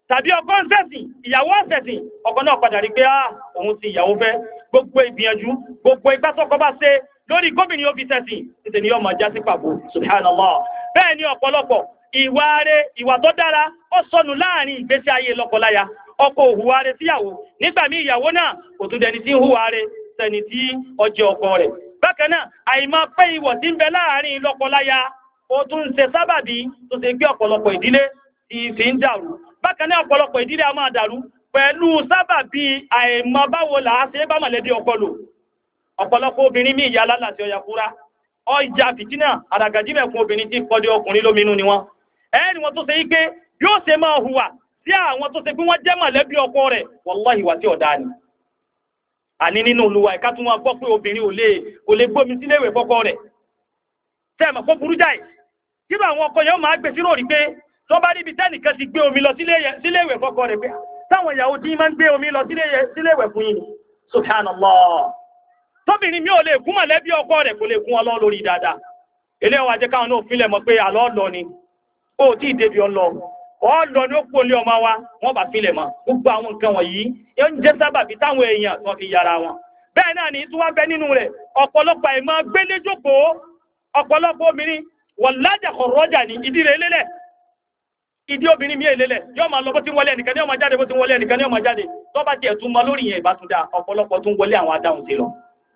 tàbí ọkọ ń ṣẹ̀sìn ìyàwó ń ṣẹ̀sìn ọkọ náà padà rí pé òun ti ìyàwó fẹ́ gbogbo ìgbìyànjú gbogbo ìgbà tọ́kọ bá ṣe lórí gómìnà ó fi ṣẹ̀sìn níṣẹ́ ni ọmọ já sí pàbó subhanallah. bẹ́ẹ̀ ni ọ̀pọ̀lọpọ̀ ìwà tó dára ó sọnù láàrin ìgbésí ayé lọ́kọláya ọkọ òhùwà rẹ̀ síyàwó nígbà míì ìyàwó náà kò tún dẹni tí ń hùwà rẹ̀ sẹni tí ọjọ́ ọkọ rẹ̀. bákan náà àìmọ̀ pé ìwọ̀ tí ń bẹ láàrin lọ́kọláya ó tún ń ṣe sábàbí tó ṣe gbé ọ̀pọ̀lọpọ̀ ìdílé tí fi ń dàrú. bákan náà ọ̀pọ̀lọpọ̀ ìdílé a máa dàrú pẹ̀lú sábàbí àìmọ̀ báwo là á ṣe bá mọ̀lẹ́bí ọkọ lò. ọ̀pọ̀lọpọ̀ obìnrin míì ìyá lálàsí ọ̀yà kúra ọjà fìtínà àràgàjímẹ̀kún obìnrin tí kọ́dé ọkùnrin lóminú ni wọ́n. ẹni wọn tó ṣe yí pé yóò ṣe máa hùwà sí àwọn tó ṣe pé wọ́n jẹ́ mọ̀lẹ́bí ọkọ rẹ̀ wallahi ìwà tí ọ̀dá ni. àní nínú olúwa ìka tún wọn gbọ́ pé obìnrin ò lè gbómi sílé ìwé fọ́kọ rẹ̀ tẹ́ẹ̀mọ̀ kó burú jáì kí ló àwọn ọkọ yẹn ó máa gbé sírò rí pé tó bá níbi tẹ́nìkan ti gbé omi lọ sílé ìwé fọ́kọ rẹ̀ pé táwọn ìyàwó tí máa ń gbé omi lọ sílé ìwé fún yín subhanallah. tóbìnrin mi ò lè kún mọ̀lẹ́bí ọkọ rẹ̀ kò lè kún ọlọ́ lórí dáadáa. ilé wa jẹ́ káwọn náà fílẹ̀ mọ́ pé àlọ́ lọ ni ó tí ì débi ọlọ ọlọ ni ó kó lé ọmọ wa wọ́n bá fílẹ̀ mọ́ gbogbo àwọn nǹkan wọ̀nyí ó ń jẹ́ sábàbí táwọn èèyàn wọ́n fi yára wọn. bẹ́ẹ̀ náà ni tí wọ́n bẹ nínú rẹ̀ ọ̀pọ̀lọpọ̀ àìmọ̀ gbélé jókòó ọ̀pọ̀lọpọ̀ obìnrin wọ́n lájà kọ̀rọ̀jà ní ìdí rẹ̀ lélẹ̀ ìdí obìnrin mi èlélẹ̀ yóò máa lọ bó ti wọlé ẹnìkan ní ọmọ jáde bó ti wọlé ẹnìkan ní ọmọ jáde tó bá tiẹ̀ tún mọ lórí yẹn ìbátúndà ọ̀pọ̀lọpọ̀ tún wọlé àwọn adáhùn sí lọ.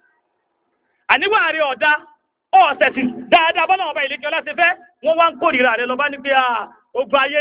àníwá rẹ̀ ọ̀dá ọ̀sẹ̀ sí dáadáa bọ́lá ọba ìlékẹ́ ọlá ṣe fẹ́ wọ́n wá ń kórìíra rẹ̀ lọ bá ní pé ogun ayé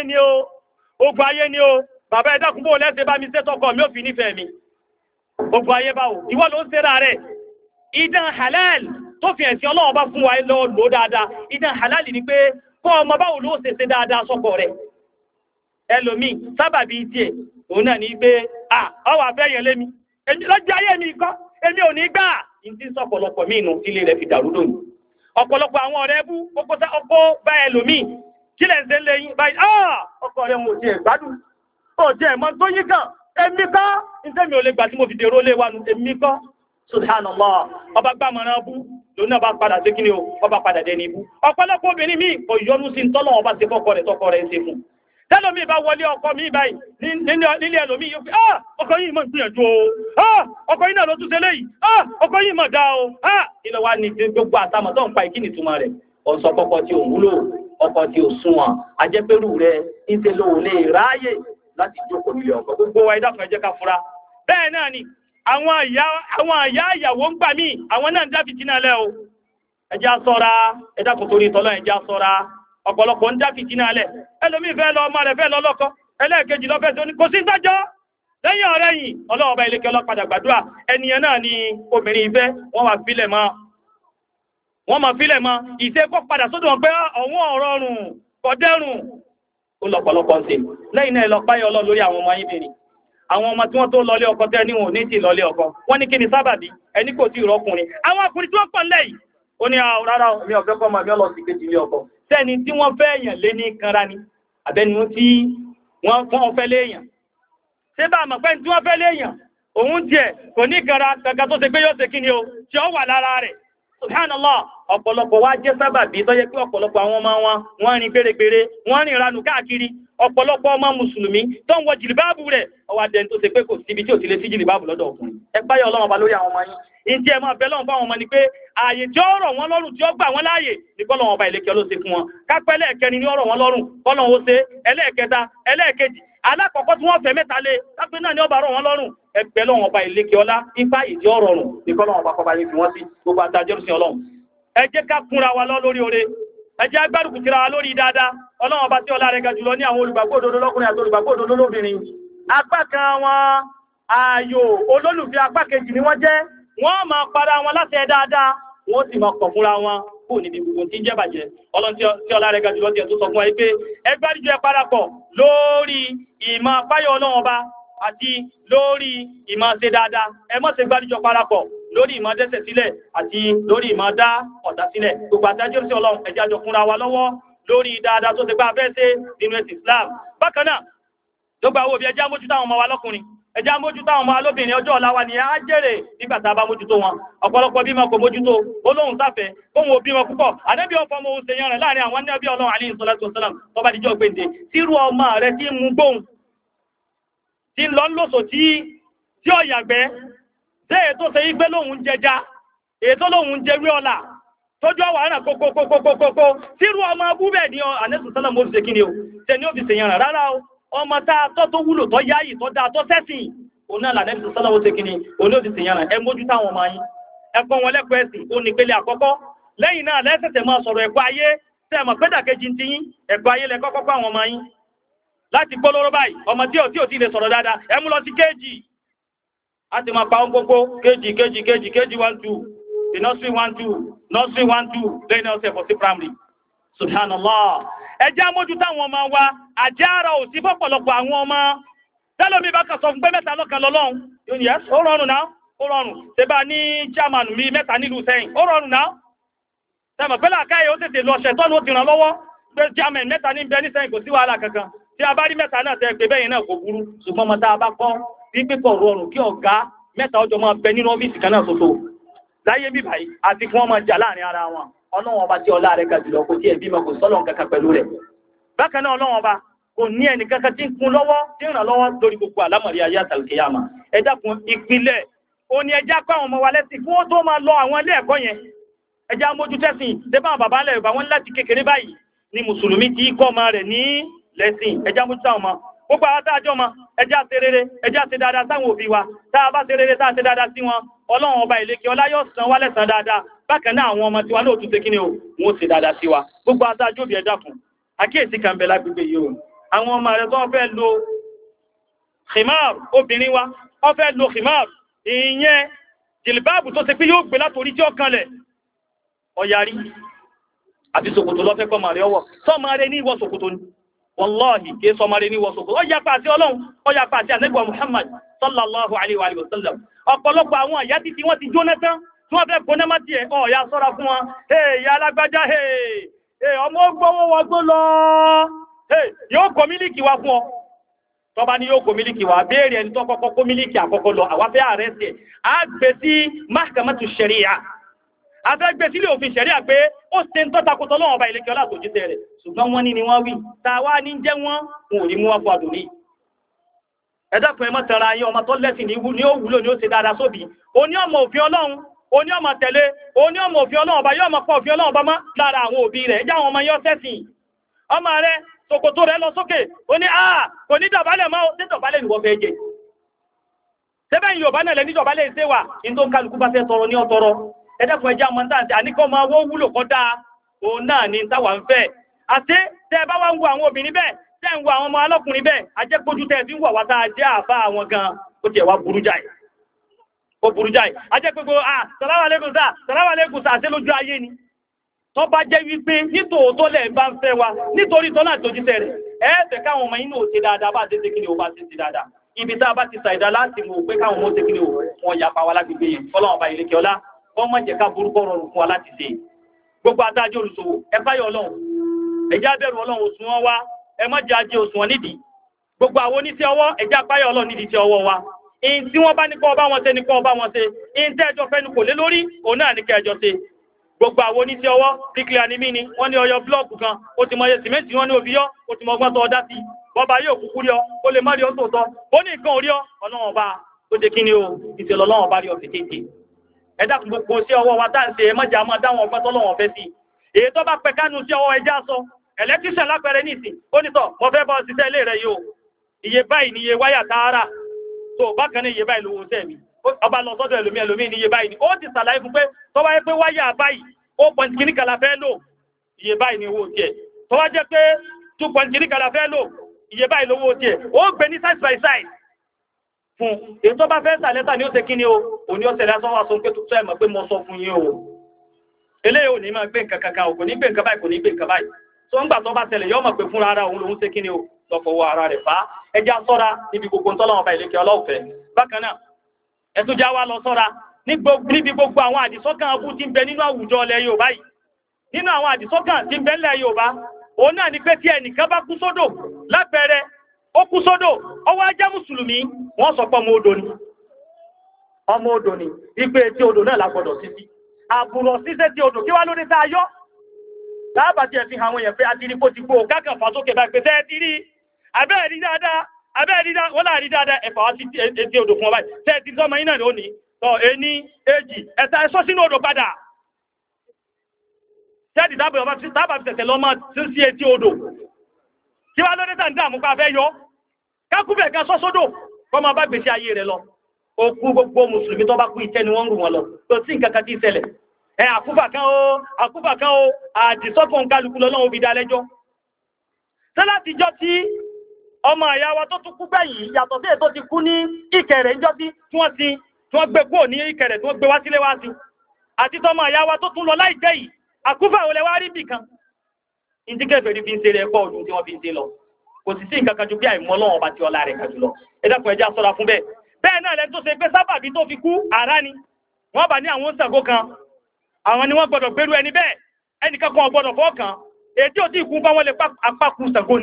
ni o bàbá ẹ dákun bó lẹ́sẹ̀ bá mi sẹ́tọ̀kọ̀ mi ò fi nífẹ̀ẹ́ mi ogun ayé báwo ìwọ ló ń ṣera rẹ̀ ìdán halal tó fi ẹ̀sìn ọlọ́run bá fún wa lọ lò dáadáa ìdán halal ni pé kọ́ ọmọ báwo ló ṣe dáadáa sọ́kọ rẹ̀ ẹlòmíì sábàbí tiẹ̀ òun náà ní pé ọwọ́ àfẹ́ yẹn lémi lọ́jọ́ ayé mi kọ́ èmi ò ní gbà ní tí sọ̀pọ̀lọpọ̀ mí inú ilé rẹ̀ fi dàrú lónìí ọ̀pọ̀lọpọ̀ àwọn ọ̀rẹ́ bú ọkọ̀ bá ẹlòmíì kí lẹ̀ ń ṣe lẹ́yìn báyìí ọkọ rẹ̀ mo ti ẹ̀ gbádùn ó jẹ́ ẹ̀mọ́ tó yí kan èmi kọ́ níṣẹ́ mi ò lè gbà tí mo fi dèrò lé wa nù èmi kọ́ subhanallah ọba gbàmọ̀ràn bú lòun náà bá padà sí kíni o ọba padà dé ní ibú ọ̀pọ̀lọpọ̀ obìnrin míì kò yọnu sí tọ́lọ̀ ọba ṣe fọ́kọ rẹ̀ tọkọ rẹ̀ ṣe fún tẹ́lómi bá wọlé ọkọ mi báyìí nílé ẹlòmí yóò fi ọkọ yìí mọ̀ gbìyànjú o ọkọ yìí náà ló tún ṣe léyìí ọkọ yìí mọ̀ dá o ilẹ̀ wa ní gbogbo àtàmọ̀ tó ń pa ìkíni túmọ̀ rẹ̀ ọ̀sọ̀ kọ́kọ́ tí ò wúlò ọkọ tí ò sunwọ̀n ajẹ́pẹ́rù rẹ̀ ìṣe ló lè ráyè láti jókòó nílé ọkọ gbogbo wa ẹ̀dá kan ẹ jẹ́ ká fura bẹ́ẹ̀ náà ni àwọn àyà ìyàwó ń gbà míì àwọn náà ń dá fìtínà lẹ́ o ẹjá ṣọ́ra ẹ̀dá kò torí tọ́lọ́ ẹjá ṣọ́ra ọ̀pọ̀lọpọ̀ ń dá fìtínà lẹ̀ ẹlòmí fẹ́ lọ ọmọ rẹ̀ fẹ́ lọ lọ́kọ ẹlẹ́ẹ̀kejì lọ́fẹ́ tó ní kò sí sọ́jọ́ lẹ́yìn ọ̀rẹ́ yìí ọlọ́ọ̀bá ilékẹ́ ọlọ́padà gbàdúrà ẹniyàn náà ni obìnrin ìfẹ́ wọ́n máa fílẹ̀ mọ́ ìṣe kó padà sódò wọn pé ọ̀wọ́n ọ̀rọ̀rùn kọ̀dẹ́rùn ó lọ́pọ̀lọpọ̀ ń ṣe lẹ́yìn náà lọ páyọ ọlọ́ lórí àwọn ọmọ ayébìnrin àwọn ọmọ tí wọ́n tó lọlé ọkọ tẹ́ níwọ̀n ní ti lọlé ọkọ wọ́n ní kí ni sábàbí ẹni kò tí ìrọ́kùnrin àwọn ọkùnrin tí wọ́n pọ̀ lẹ́yìn ó ní rárá mi ọ̀fẹ́ kọ́ mi ọlọ́ sí kejì ilé ọkọ sẹ́ni tí wọ́n fẹ́ èèyàn lé ní kanra ni àbẹ́ni tí wọ́n fẹ́ léèyàn ṣé bá mọ̀ pé tí wọ́n fẹ́ léèyàn òun tiẹ̀ kò ní kanra kankan tó ṣe pé yóò ṣe kí ni o tí ó wà lára rẹ̀ subhanallah ọ̀pọ̀lọpọ̀ wá jẹ́ sábàbí tó yẹ pé ọ̀pọ̀lọpọ̀ àwọn ọmọ wọn rìn gbèrègbèrè wọ́n rìn ranù káàkiri ọ̀pọ̀lọpọ̀ ọmọ mùsùlùmí tó ń wọ jìlìbáàbù rẹ̀ ọwọ́ adẹni tó ṣe pé kò síbi tí ò ti lè sí jìlìbáàbù lọ́dọ̀ ọkùnrin ẹ páyà Ọlọ́run ọba lórí àwọn ọmọ yín ìdí ẹ máa bẹ lọ́run fáwọn ọmọ ni pé ààyè tí ó rọ̀ wọ́n lọ́rùn tí ó gbà wọ́n láàyè ní kọ́lọ́run ọba ìlẹ́kẹ́ ló ṣe fún wọn kápẹ́ ẹlẹ́ẹ̀kẹrin ní ọ̀rọ̀ wọn lọ́rùn kọ́lọ́run ó ṣe ẹlẹ́ẹ̀kẹta ẹlẹ́ẹ̀kejì alákọ̀ọ́kọ́ tí wọ́n fẹ́ mẹ́ta lé lápẹ́ náà ní ọba rọ̀ wọ́n lọ́rùn ẹgbẹ́ lọ́run ọba ìlẹ́kẹ́ ọlá ifá ìdí ọ̀rọ̀ rùn ní kọ́lọ́run ọba kọba yìí fi wọ́n sí gbogbo àtàjẹ́rùsìn Ọlọ́run ẹ jẹ́ ká kúnra wa lọ lórí oore ẹ jẹ́ agbárùkù tira wa lórí dáadáa Ọlọ́run ọba tí ọlá rẹ̀ ga jùlọ ní àwọn olùgbàgbọ́ òdodo lọ́kùnrin àti olùgbàgbọ́ òdodo lóbìnrin apá kan wọn ààyò olólùfẹ́ apá kejì ni wọ́n jẹ́ wọ́n máa para wọn láti ẹ dáadáa wọ́n sì máa kọ̀ fúnra wọn kò níbi gbogbo tí ń jẹ́ bàjẹ́ Ọlọ́run tí ọlá rẹ̀ ga jùlọ tí ẹ tó sọ fún ẹ pé ẹgbàríjọ ẹ parapọ̀ lórí ìmọ̀ páyọ̀ Ọlọ́run ọba àti lórí ìmọ̀ ṣe dáadáa ẹ má ṣe gbàríjọ parapọ̀ lórí ìmọ̀ dẹ́ṣẹ̀ sílẹ̀ àti lórí ìmọ̀ dá ọ̀tá sílẹ̀ gbogbo àtàjọ́ sí Ọlọ́run ẹ jẹ́ a jọ kúnra wa lọ́wọ́ lórí dáadáa tó ṣe gbá fẹ́ ṣe nínú ẹ̀sìn Islam bákan náà tó gba owó bí ẹjẹ́ mójútó àwọn ọmọ wa lọ́kùnrin ẹjẹ́ mójútó àwọn ọmọ alóbìnrin ọjọ́ ọ̀la wa ni á jèrè nígbà tá a bá mójútó wọn ọ̀pọ̀lọpọ̀ bímọ kò mójútó olóhùn sáfẹ́ kóhun òbímọ púpọ̀ àdébí ọ̀fọ̀ ọmọ òun ṣèyàn rẹ̀ láàrin àwọn anábí Ọlọ́run alayhi salatu wassalam tó bá dijọ́ gbèǹde tírú ọmọ rẹ̀ tí mú gbóhùn tí ń lọ lóṣò tí ó yàgbẹ́ ṣé èyí tó ṣe yí pé lóhun jẹja èyí tó lóhun jẹ wí ọ̀la tójú ọwà náà kókókókókókó tírú ọmọ abúbẹ̀ ní ànẹ́sùn sọ́nà mo fi ṣe kí ni o ṣe ni ó fi ṣèyàn rárá o ọmọ tá a tọ́ tó wúlò tó yáyì tó dáa tó sẹ́sìn òun náà lànẹ́sùn sọ́nà mo ṣe kí ni òun ló fi ṣèyàn ẹ mójú táwọn ọmọ yín ẹ̀kọ́ wọn lẹ́kọ̀ọ́ ẹ̀sìn ó ní ìpele àkọ́kọ́ lẹ́yìn náà lẹ́sẹ̀sẹ̀ máa sọ̀rọ̀ ẹ̀kọ́ ayé tẹ́ mọ̀ pé dàkejì ti yín ẹ̀kọ́ ayé lẹ kọ́kọ́ àwọn ọmọ yín láti gbólóró báyìí ọmọ tí ò tí lè sọ̀rọ̀ dáadáa ẹ mú lọ sí kéèjì a ti máa pa ohun gbogbo kéèjì 1 2 the nursery 1 2 nursery 1 2 lẹ́yìn ọ̀sẹ̀ for sí primary subhanallah ẹ jẹ́ amójú táwọn ọmọ wa àjára ò sí fọ́pọ̀lọpọ̀ àwọn ọmọ tẹ́lómi bá kà sọ fún pé mẹ́ta lọ́kàn lọ́lọ́run yóò ní ẹ́ ó rọrùn náà ó rọrùn ṣe bá ní chairman mi mẹ́ta nílùú sẹ́yìn ó rọrùn náà tẹ́mọ̀ pẹ́lá káyẹ̀ ó tètè lọ ṣẹ̀tọ́nù ó ti ràn lọ́wọ́ pé chairman mẹ́ta ní bẹ ní sẹ́yìn kò sí wàhálà kankan tí a bá rí mẹ́ta náà tẹ́ pé bẹ́yìn náà kò burú ṣùgbọ́n mọ́ tá a bá kọ́ bí pípọ̀ rọrùn kí ọ̀gá mẹ́ta ọjọ́ máa bẹ nínú ọ́fíìsì kan náà ṣoṣo láyé bí báyìí àti fún ọmọ jà láàrin ara wọn ọlọ́wọ́n ọba tí ọlá rẹ̀ ga jùlọ kò tí ẹ̀ bímọ kò sọ́lọ̀ kankan pẹ̀lú rẹ̀ bákan náà ọlọ́wọ́n ọba kò ní ẹnì kankan tí ń kún lọ́wọ́ tí ń ràn lọ́wọ́ lórí gbogbo àlámọ̀rí ayé àtàlùkìyàmà ẹ dákun ìpìlẹ̀ ó ní ẹjá kọ́ àwọn ọmọ wa lẹ́sìn fún ó tó máa lọ àwọn ilé ẹ̀kọ́ yẹn ẹjá mójú tẹ́sìn débà bàbá lẹ̀ bá wọn láti kékeré báyìí ni mùsùlùmí ti kọ́ ọmọ rẹ̀ ní lẹ́sìn ẹjá mójú táwọn ọmọ gbogbo àwọn táàjọ́ ọmọ ẹjá ṣe rere ẹjá ṣe dáadáa sáwọn òbí wa tá a bá ṣe rere tá a ṣe dáadáa sí wọn ọlọ́run ọba ìlékè ọlá yóò san wá lẹ́san dáadáa bákan náà àwọn ọmọ tiwa náà tún ṣe kíni o wọn ó ṣe dáadáa sí wa gbogbo àtàjọ́ òbí ẹ̀dá fún àkíyèsí kan bẹ lágbègbè yìí o àwọn ọmọ rẹ̀ tó fẹ́ lo khimar obìnrin wa ó fẹ́ lo khimar ìyẹn jìlìbáàbù tó ṣe pé yóò gbé látorí tí ó kanlẹ̀ ọ̀yàrí àti ṣòkòtò lọ́fẹ́ kọ́ màrí ọwọ́ sọ́mà rẹ̀ ní ìwọ̀ ṣòkòtò ní wallahi kí sọ́mà rẹ̀ ní ìwọ̀ ṣòkòtò ọjà pàtí ọlọ́run ọjà pàtí ànẹ́gbà Muhammad sallallahu alaihi wa sallam ọ̀pọ̀lọpọ̀ àwọn àyá títí wọ́n ti jóná tán tí wọ́n fẹ́ gbóná má tiẹ̀ ọ̀yà sọ́ra fún wọn ìyá alágbájá ọmọ gbọ́wọ́ wọn gbó lọ yóò kọ mílíkì wá fún ọ tọba ni yóò kó mílíkì wá béèrè ẹni tó kọ́kọ́ kó mílíkì àkọ́kọ́ lọ àwáfẹ́ ààrẹ sí ẹ̀ á gbé sí mahkamatu sharia afẹ́ gbé sílé òfin sharia pé ó ṣe ń tọ́ta kótó lọ́wọ́ ọba ìlẹ́kẹ́ ọlá tó jíṣẹ́ rẹ̀ ṣùgbọ́n wọ́n ní ni wọ́n wí tàwa ní jẹ́ wọ́n ò ní mú wá fún àdùnní ẹ̀dàkùn ẹmọ́ tẹ̀ra yín ọmọ tó lẹ́sìn ní ó wúlò ní ó ṣe dáadáa sóbì oní ọmọ òfin ọlọ́run oní ọmọ tẹ̀lé oní ọmọ òfin ọlọ́run ọba yóò mọ̀ pọ̀ òfin ọlọ́run ọba mọ́ lára àwọn òbí rẹ̀ ẹjá àwọn ọmọ yóò sẹ́sìn ọmọ rẹ̀ ṣòkòtò rẹ̀ lọ sókè ó ní kò ní dọ̀bálẹ̀ mọ́ ní dọ̀bálẹ̀ ìwọ fẹ́ jẹ sẹ́bẹ̀ Yorùbá náà lẹ ní dọ̀bálẹ̀ ìṣe wà ní tó kálukú bá fẹ́ tọrọ ní ọtọrọ ẹ̀dẹ́kùn ẹjá ọmọ táǹtì àníkọ́ máa wó wúlò kọ́ dáa òun náà ní táwà ń fẹ́ àti tẹ́ bá wá ń wo àwọn obìnrin bẹ́ẹ̀ tẹ́ ń wo àwọn ọmọ alọ́kùnrin bẹ́ẹ̀ ajẹ́pójú tẹ́ fi ń wà wá tá a jẹ́ àbá àwọn gan ó tiẹ̀ wá burú jáì ó burú jáì ajẹ́pégbó sàlámù aláìkùm sáà ṣe lójú ayé ni tó bá jẹ́ wípé nítòótọ́ lẹ̀ bá ń fẹ́ wa nítorí tọ́lá àtòjíṣẹ́ rẹ̀ ẹ̀ẹ́fẹ̀ káwọn ọmọ inú òṣè dáadáa bá ṣe kíni ò bá ṣe sí dáadáa ibi tá a bá ti ṣàìdá láti mú pé káwọn ọmọ ṣe kíni ò wọn yapa wa lágbègbè yẹn fọlọ́wọn bá ìlékè ọlá wọn mọ̀ jẹ́ ká burúkọ rọrùn fún wa láti ṣe gbogbo adájọ́ olùṣòwò ẹ fáyọ̀ ọlọ́run ẹjá bẹ̀rù ọlọ́run òṣùwọ̀n wa ẹ má jẹ́ ajé òṣùwọ̀n nídìí gbogbo àwọn oníṣẹ́ ọwọ́ ẹjá fáyọ̀ ọlọ́run nídìí iṣẹ́ ọwọ́ wa in tí wọ́n bá ní kọ́ ọba wọn ṣe ní kọ́ ọba wọn ṣe in tẹ́ẹ̀jọ́ fẹ́nu kò lé lórí òun náà ní kẹjọ ṣe gbogbo àwọn oníṣẹ́ ọwọ́ bíkìlá ní mí ni wọ́n ní ọyọ blọ́ọ̀kù kan ó ti mọye sìmẹ́ntì wọn ní òbí yọ ó ti mọ ọgbọ́n tó ọdá sí bọ́ba yóò kúkú rí ọ ó lè má rí ọ tòótọ́ ó ní nǹkan orí ọ ọlọ́wọ́n bá ó ṣe kí ni o ìṣẹ̀lẹ̀ ọlọ́wọ́n bá rí ọ fi tètè ẹ dákun gbogbo sí ọwọ́ wa tá à ń ṣe ẹ mọ́jà máa dáwọn ọgbọ́n tọ́lọ́wọ́n fẹ́ sí èyí tó bá pẹ kánú sí ọwọ́ ẹja sọ ẹlẹ́tíṣàn lápẹẹrẹ nìsín ó ní tọ̀ mo fẹ́ bọ́ ṣiṣẹ́ ilé rẹ̀ yìí o iye báyìí ni iye wáyà tààrà tó bákan ní iye báyìí lówó sẹ́mi ọba lọ sọ́dọ̀ ẹlòmíì ní iye báyìí ni ó ti ṣàlàyé fún pé tó wáyé pé wáyà báyìí 0.3 kala fẹ́ lò iye báyìí ni owó tiẹ̀ tó wá jẹ́ pé 2.3 kala fẹ́ lò iye báyìí lówó tiẹ̀ ó gbé ní size by size fún èyí tó bá fẹ́ sàlẹ́sà ni ó ṣe kí ni o òní ọ̀sẹ̀ lásán wà sọ pé tó tẹ́ mọ̀ pé mo sọ fún yín o eléyìí ò ní máa gbé nǹkan kankan o kò ní gbé nǹkan báyìí kò ní gbé nǹkan báyìí tó ń gbà tó bá ṣẹlẹ̀ yọ́ mọ̀ pé fúnra ara òun lòun ṣe kí ni o lọ́fọwọ́ ara rẹ̀ fà ẹjá sọ́ra níbi gbogbo ntọ́lọ́wọ́n ọba ìlékè ọlọ́ọ̀fẹ́ bákan náà ẹtún já wa lọ sọ́ra níbi gbogbo àwọn àdìsọ́kàn abú tí ń bẹ nínú àwùjọ ilẹ̀ Yorùbá yìí nínú àwọn àdìsọ́kàn tí ń bẹ nílẹ̀ Yorùbá òun náà ni pé tí ẹnìkan bá kú sódò lápẹẹrẹ ó kú sódò ọwọ́ ajá mùsùlùmí wọ́n sọ pé ọmọ odò ni wípé tí odò náà lágbọ́dọ̀ sí sí àbùrọ̀ síṣẹ́ tí odò kí wá lórí tá a yọ́ láàbàtí ẹ̀ fi àwọn èèyàn pé adìrí kó ti gbó kákan fà sókè bá pé tẹ́ ti rí abẹ́ẹ̀ rí dáadáa abẹ́ wọ́n láàrí dáadáa ẹ̀fà wá sí etí odò fún ọba tẹ́ ti sọ́mọ iná lónìí tọ́ ení èjì ẹ̀ta ẹ̀sọ́ sínú odò padà tẹ́ẹ̀dì tábà fi tẹ̀tẹ̀ lọ́mọ sí etí odò kí wá lóde tàn dáàmú pa fẹ́ yọ kákúbẹ̀ kan sọ́sódò kọ́mọ bá gbèsè ayé rẹ̀ lọ okú gbogbo mùsùlùmí tó bá kú ìtẹ́ ni wọ́n rù wọn lọ tó sí nǹkan kan tí ì ṣẹlẹ̀ àkúfà kan ó àdìsọ́kùn kálukú lọ́lọ́run fi dá lẹ́jọ́ sẹ́látìjọ́ tí ọmọ ìyá wa tó tún kú gbẹ̀yìn yàtọ̀ sí ètò ti kú ní Ìkẹrẹ̀ níjọ́ tí wọ́n gbé kúrò ní Ìkẹrẹ̀ tí wọ́n gbé wá sílé wá sí àti tọmọ ìyá wa tó tún lọ láìpẹ́ yìí àkúfà olè wá rí bìkan ìdíkẹ̀fẹ̀ rí fi ń ṣe rẹ̀ pọ̀ ọdún tí wọ́n fi ń ṣe lọ kò sì sí nǹkan kan ju bí àìmọ́ lọ́wọ́ bá ti ọlá rẹ̀ kàjù lọ ẹ dákun ẹjẹ́ sọ́ra fún bẹ́ẹ̀ bẹ́ẹ̀ náà lẹ́nu tó ṣe pé sábàbí tó fi kú àrá ni wọ́n bá ní àwọn Ṣàngó kan àwọn ni wọ́n gbọ́dọ̀ gbérú ẹni bẹ́ẹ̀ ẹnìkan kan gbọ́dọ̀ fọ́ọ̀kan èdè òtí ìkú bá wọ́n lè apákú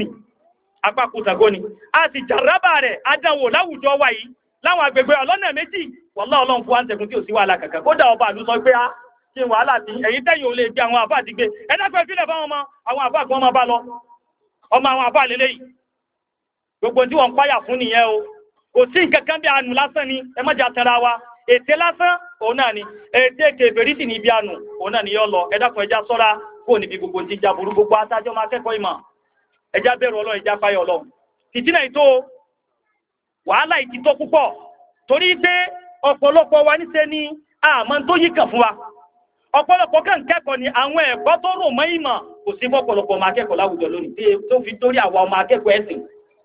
Ṣàngó ni a sì jàrábà rẹ̀ adánwò láwùjọ wa yìí láwọn agbègbè ọlọ́nà méjì wọ́lá ọlọ́run fún àǹtẹ̀kùn tí ò sí wàhálà kankan kódà ọba àlú sọ pé a ṣe wàhálà tí ẹ̀yìn tẹ́yìn ò lè gbé àwọn àfáà ti gbé ẹ̀dàkọ̀ ìfilẹ̀ fáwọn ọmọ àwọn àfáà kan máa bá lọ ọmọ àwọn àfáà lélẹ̀ yìí gbogbo tí wọ́n ń páyà fún nìyẹn o kò sí nǹkan kan bí àánú lásán ni ẹ má jà tẹra wa ètè lásán òun náà ni ètè kèfèrí sì ní ibi àánú òun náà ni yọ lọ ẹ̀dàkọ̀ ẹja sọ́ra kó níbi gbogbo ti jà burú gbogbo atájọ́ máa kẹ́kọ̀ọ́ ìmọ̀ ẹja bẹ̀rù Ọlọ́run ẹja páyà Ọlọ́run fìtínà ìtó wàhálà ìtìtó púpọ̀ torí pé ọ̀pọ̀lọpọ̀ wa níṣẹ́ ni àmọ́ tó yí kàn fún wa ọ̀pọ̀lọpọ̀ kàn kẹ́kọ̀ọ́ ni àwọn ẹ̀kọ́ tó rò mọ́ ìmọ̀ kò sí fọ́pọ̀lọpọ̀ ọmọ akẹ́kọ̀ọ́ láwùjọ lónìí tó fi dórí àwa ọmọ akẹ́kọ̀ọ́ ẹ̀sìn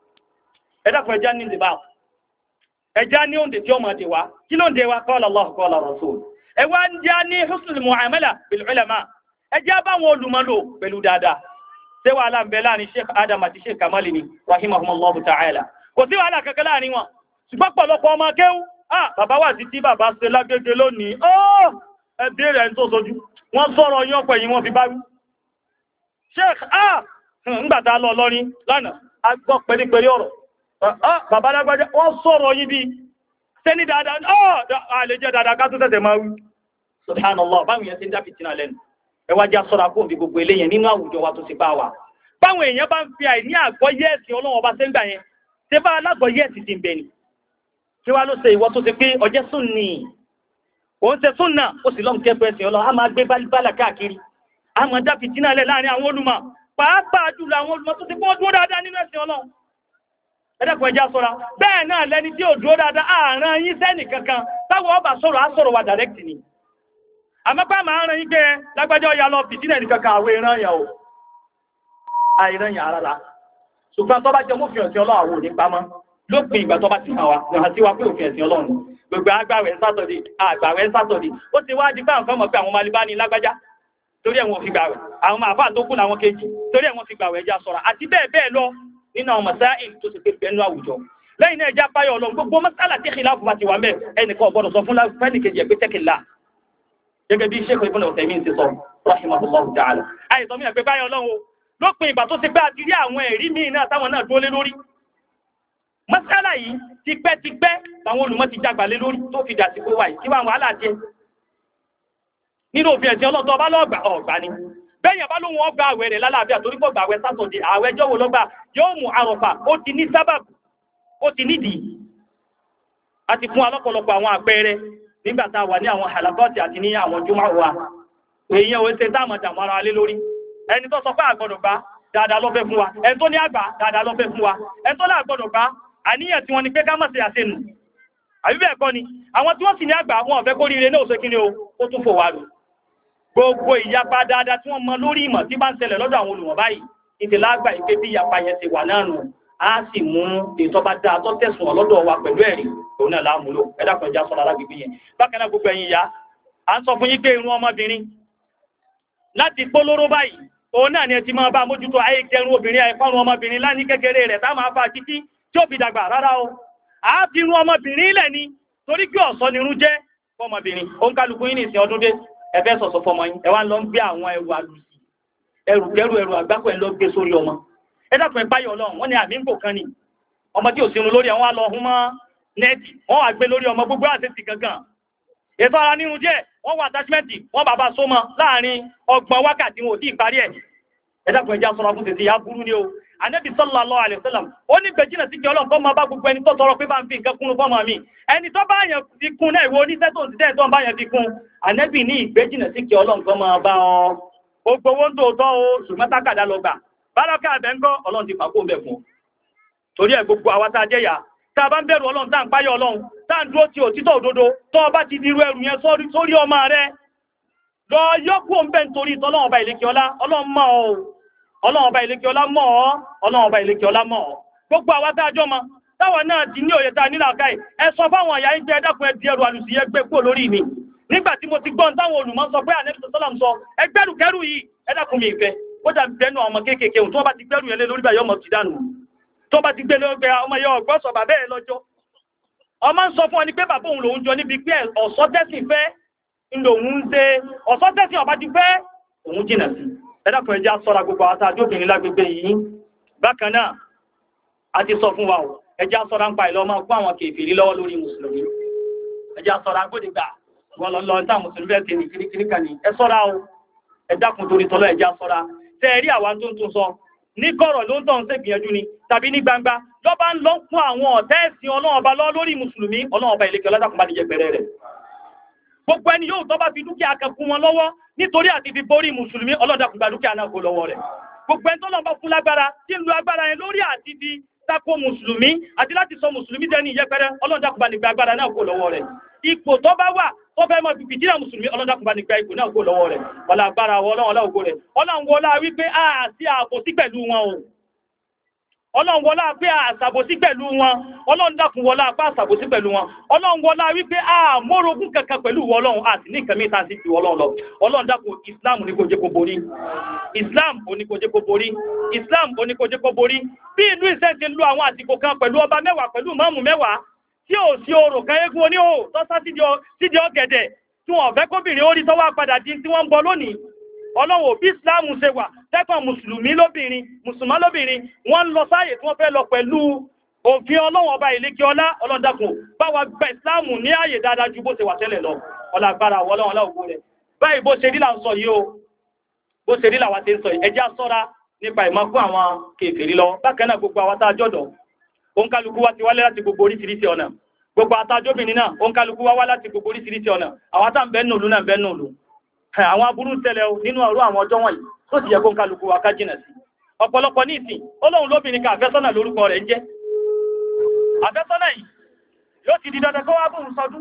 ẹ dákun ẹja ní ìdìbà ẹja ní òǹdè tí ó mọ̀ dé wa kí ló ń dé wa qala Allah qala Rasul ẹ wá ń já ní husnul mu'amala bil ulama ẹja báwọn olùmọ̀lò pẹ̀lú dáadáa ṣé wàhálà ń bẹ láàrin Sheikh Adam àti Sheikh Kamali ni rahimahumullahu ta'ala kò sí wàhálà kankan láàrin wọn ṣùgbọ́n pọ̀lọpọ̀ ọmọ akéwú bàbá wà sí tí bàbá ṣe lágbègbè lónìí ẹbí rẹ̀ ń tó sojú wọ́n sọ̀rọ̀ yín ọ̀pọ̀ yìí wọ́n fi bá wí Sheikh ńgbàtà lọ lọ́rin lánàá a gbọ́ pẹ̀lẹ́pẹ̀lẹ́ ọ̀rọ̀ bàbá lágbàjá wọ́n sọ̀rọ̀ yín bí sẹ́ni dáadáa àlejẹ́ dáadáa ká tó tẹ̀tẹ̀ máa wí subhanallah báwọn èèyàn ti ń dá fìtínà lẹ́nu ẹ wá já sọ́ra kó bí gbogbo eléyẹn nínú àwùjọ wa tó ti bá wa báwọn èèyàn bá ń fi àìní àgbọ́yé ẹ̀sìn Ọlọ́run ọba sẹ́ńgbà yẹn ṣé bá alágbọ́yé ẹ̀sìn ti ń bẹ ni kí wá ló ṣe ìwọ tó ṣe pé ọjẹ́ súnni òun ṣe súnnà ó sì lọ́n kẹ́kọ̀ọ́ ẹ̀sìn Ọlọ́run a máa gbé bálíbálà káàkiri a máa dá fìtínà lẹ̀ láàrin àwọn olùmọ̀ pàápàá jùlọ àwọn olùmọ̀ tó ti pọ́ dúró dáadáa nínú ẹ̀sìn Ọlọ́run ẹ dákun ẹja ṣọ́ra bẹ́ẹ̀ náà lẹni tí ò dúró dáadáa àárín yín sẹ́nì kankan táwọn ọba sọ̀rọ̀ á sọ̀rọ̀ wa direct ni àmọ́pá máa rán yín pé lágbájọ́ ya lọ fìtínà ẹnì kankan àwọn ìran yà ó àìrán yà ara la ṣùgbọ́n tó bá jẹ́ mọ́fìn ọ̀sìn Ọlọ́run àwọn òní pamọ́ lópin ìgbà tó bá ti hàn wá lọ́hàn sí wa pé òfin ẹ̀sìn Ọlọ́run gbogbo àgbàwẹ̀ sátọ̀dé ó ti wá di bá nǹkan mọ̀ pé àwọn malibá ní lágbájá torí ẹ̀wọ̀n fi gbàwẹ̀ àwọn àfáà tó kù láwọn kejì torí ẹ̀wọ̀n fi gbàwẹ̀ ẹja ṣọ́ra àti bẹ́ẹ̀ bẹ́ẹ̀ lọ nínú àwọn masáìl tó ti pé bẹ́ẹ̀nú àwùjọ lẹ́yìn náà ẹja páyọ̀ Ọlọ́run gbogbo masala tí kìláàfù bá ti wà mẹ́ ẹnìkan ọ̀gbọ́dọ̀ sọ fún fẹ́nì kejì ẹgbẹ́ tẹ́kìlá gẹ́gẹ́ bí Sheikh Ibn Uthaymeen ti sọ rahimahullahu ta'ala àìsàn mi ẹgbẹ́ báyọ̀ Ọlọ́run lópin ìgbà tó ti pé àti rí àwọn ẹ̀rí míì náà táwọn náà dúró lé lórí masala yìí tipẹ́tipẹ́ àwọn olùmọ̀ ti jagbà lé lórí tó fi dàsí pé wáyé kí wọ́n wàhálà jẹ nínú òfin ẹ̀sìn Ọlọ́run ọba lọ́gbà ọ̀gbà ni bẹ́ẹ̀ yẹn bá lóhun ọgbà àwẹ̀ rẹ̀ lálàáfíà torí pọ̀ gbà àwẹ̀ sátọ̀dẹ̀ àwẹ̀ jọ́wọ́ lọ́gbà yóò mú àrọ̀fà ó ti ní sábàbù ó ti nídìí a ti fún alọ́pọ̀lọpọ̀ àwọn àpẹẹrẹ nígbà tá a wà ní àwọn halakọ́ọ̀tì àti ní àwọn jùmọ̀ wa èèyàn ò ṣe táàmù àdàmọ́ ara lé lórí ẹni tó sọ pé àgbọ̀dọ̀ gbà dáadáa ló fẹ́ fún wa ẹni tó ní àgbà dáadáa ló fẹ́ fún wa ẹni tó ní àgbọ̀dọ̀ gbà àníyàn tí wọ́n ní pé ká mọ̀ sí àṣẹnù àbí bẹ́ẹ̀ kọ́ ni àwọn tí wọ́n sì ní àgbà wọn ò fẹ́ kó ríire náà ó ṣe kí ni ó tún fò wá lò gbogbo ìyapa dáadáa tí wọ́n mọ lórí ìmọ̀ tí bá ń ṣẹlẹ̀ lọ́dọ̀ àwọn olùmọ̀ báyìí ìtìlágbà ìpé bí ìyapa yẹn ti wà náà nù á sì mú ètò bá dáa tó tẹ̀sùn lọ́dọ̀ wa pẹ̀lú ẹ̀rí òun náà láàmúlò ẹ̀dá kan já sọ́ra lágbègbè yẹn bákan náà gbogbo ẹ̀yin ìyá à ń sọ fún yín pé irun ọmọbìnrin láti polówó báyìí òun náà ni ẹ ti máa bá mójútó ayé kẹrun obìnrin àìfọ́run ọmọbìnrin láni kékeré rẹ̀ tá máa fa títí tí ó fi dàgbà rárá o àá fi irun ọmọbìnrin lẹ̀ ni torí kí ọ̀sọ́ ni irun jẹ́ fọmọbìnrin ó ń kálukú yín ní ìsìn ọdún dé ẹfẹ́ sọ̀sọ̀ fọmọ yín ẹ wá lọ ń gbé àwọn ẹrù àlùsì ẹrù àgbákò ẹ̀ lọ gbé sórí ọmọ ẹ dákun ẹ báyọ̀ Ọlọ́run wọ́n ní àmì ń kò kan ni ọmọ tí ò sínú lórí àwọn lọ hún mọ́ nẹ́ẹ̀tì wọ́n wà gbé lórí ọmọ gbogbo àtẹ́sì gangan ètò ara nínú jẹ́ wọ́n wà attachment wọ́n bàbá sómọ láàrin 30 wákàtí wọn ò tí ì parí ẹ̀ ẹ̀dàkùn ẹja sọ́ra fún tètè ya burú ni o. Ànábì sallallahu alaihi wasallam ó ní gbẹ̀jìnà sí kí Ọlọ́run kọ́ máa bá gbogbo ẹni tó tọrọ pé bá ń fi nǹkan kún fọ́mọ mi, ẹni tó bá yẹn fi kún náà ìwọ oníṣẹ́ tó ń ṣiṣẹ́ tó ń bá yẹn fi kún. Ànábì ní ìgbẹ́jìnà sí kí Ọlọ́run kọ́ máa bá ọ. Ó gbowó ń tòótọ́ o ṣùgbọ́n tákàdá lọ gbà báràkà àbẹ́ńkọ́ Ọlọ́run ti fàkó ń bẹ̀ fún. Torí ẹ̀ gbogbo àwa tá a jẹ́ yà tá a bá ń bẹ̀rù Ọlọ́run tá à ń páyọ̀ Ọlọ́run tá à ń dúró ti òtítọ́ òdodo tó o bá ti dirú ẹrù yẹn sórí ọmọ rẹ lọ yọkù ń bẹ̀ nítorí tọ́lọ́run ọba ìlékè ọlá Ọlọ́run mọ̀ ọ́ Ọlọ́run ọba ìlékè ọlá mọ̀ ọ́ Ọlọ́run ọba ìlékè ọlá mọ̀ ọ́. Gbogbo àwa tá a jọ mọ táwọn náà ti ní òye tá a nílà káì ẹ sọ fáwọn àyà ń jẹ ẹdákun ẹ di ẹrù àlùsí yẹn gbé kúrò lórí mi. Nígbà tí mo ti gbọ́n táwọn olùmọ̀ sọ pé Ànábì sọ́làm sọ ẹgbẹ́rùkẹ́rù yìí ẹdákun mi ìfẹ́ ó dà bẹ́nu ọmọ kéékèèké tó bá ti gbẹ́rù yẹn lé lórí báyọ̀ ọmọ ti dànù tó bá ti gbé lórí ọmọ yẹn ọgbọ́n sọ bàbá ẹ lọ́jọ́ ọmọ ń sọ fún ọ ní pé bàbá òun lòun jọ níbi pé ọ̀sọ́ tẹ́sìn fẹ́ ńlòun ń ṣe ọ̀sọ́ tẹ́sìn ọba ti fẹ́ òun jìnà sí. Ẹ̀dàkùn ẹja sọ́ra gbogbo àwọn àtàjóbìnrin lágbègbè yìí. Bákan náà a ti sọ fún wa o ẹja sọ́ra ń pa ìlọ máa kó àwọn kèfèrí lọ́wọ́ lórí mùsùlùmí. Ẹja sọ́ra gbódìgbà wọn lọ ń tà mùsùlùmí ẹ̀ tẹ̀lé kiri kan ní ẹ sọ́ra o ẹ̀dàkùn torí tọ́lọ́ ẹja sọ́ra tẹ́ rí àwa tó ń tún sọ ní kọ̀rọ̀ ló ń tọ́ ń ṣègbìyànjú ni tàbí ní gbangba lọ́ba ń lọ fún àwọn ọ̀tẹ́ ẹ̀sìn Ọlọ́run ọba lọ lórí mùsùlùmí Ọlọ́run ọba ìlékè ọlọ́dàkùn bá ní yẹpẹrẹ rẹ̀. Gbogbo ẹni yóò tọ́ bá fi dúkìá kan kún wọn lọ́wọ́ nítorí àti fi borí mùsùlùmí ọlọ́dàkùn gba dúkìá náà kó lọ́wọ́ rẹ̀. Gbogbo ẹni tó lọ́n bá fún lágbára tí ń lo agbára yẹn lórí àti fi tako mùsùlùmí àti láti sọ mùsùlùmí dẹni ìyẹpẹrẹ ọlọ́dàkùn bá ní gba agbára náà kó lọ́wọ́ rẹ̀. Ipò tó bá wà tó fẹ́ mọ fìfì jíra mùsùlùmí ọlọ́dàkùn bá ní gba ipò náà kó lọ́wọ́ rẹ̀. Ọlá agbára Ọlọ́run ọlọ́wọ́ rẹ̀ Ọlọ́run wọlá wípé a sí àbòsí pẹ̀lú wọn o. Ọlọ́run wọlá pé àṣàbòsí pẹ̀lú wọn Ọlọ́run dákun wọlá pé àṣàbòsí pẹ̀lú wọn Ọlọ́run wọlá wípé àmórogún kankan pẹ̀lú Ọlọ́run àti ní nǹkan mẹ́ta sí ti Ọlọ́run lọ. Ọlọ́run dákun Islam ní kó jẹ́ kó borí Islam ó ní kó jẹ́ kó borí Islam ó ní kó jẹ́ kó borí. Bí ìlú Ìṣẹ́ ti ń lo àwọn àsìkò kan pẹ̀lú ọba mẹ́wàá pẹ̀lú máàmù mẹ́wàá tí ò sí orò kan eégún oníhò tọ́sá sídìí ọ̀gẹ̀dẹ̀ tí wọ́n fẹ́ kóbìnrin ó rí tọ́wọ́ padà di tí wọ́n ń bọ lónìí. Ọlọ́run òbí Ìsìláàmù ṣe wà tẹ́kàn mùsùlùmí lóbìnrin mùsùlùmá lóbìnrin wọ́n ń lọ sáàyè tí wọ́n fẹ́ lọ pẹ̀lú òfin Ọlọ́run ọba ìlékè ọlá Ọlọ́run dákun bá wa gba Ìsìláàmù ní ààyè dáadáa ju bó ṣe wà tẹ́lẹ̀ lọ ọlágbára Ọlọ́run ọláògbó rẹ̀. Báyìí bó ṣe rí là ń sọ yìí o bó ṣe rí làwa ti ń sọ yìí ẹjẹ́ sọ́ra nípa ìmọ̀ fún àwọn kèfèrí lọ. Bákan náà gbogbo àwọn tá a jọ̀dọ̀ òǹkálukú wa ti wálé láti gbogbo oríṣiríṣi ọ̀nà gbogbo àtàjóbìnrin náà òǹkálukú wa wá láti gbogbo oríṣiríṣi ọ̀nà àwọn tá ń bẹ nùlú náà ń bẹ nùlú àwọn aburú tẹ́lẹ̀ nínú ọ̀rọ̀ àwọn ọjọ́ wọ̀nyí tó ti yẹ kó ń kálukú wa ká jìnà sí. Ọ̀pọ̀lọpọ̀ ní ìsìn Ọlọ́run lóbìnrin ká àfẹ́sọ́nà lórúkọ rẹ̀ ń jẹ́ àfẹ́sọ́nà yìí yóò ti di dandan kó wá bóun sọdún.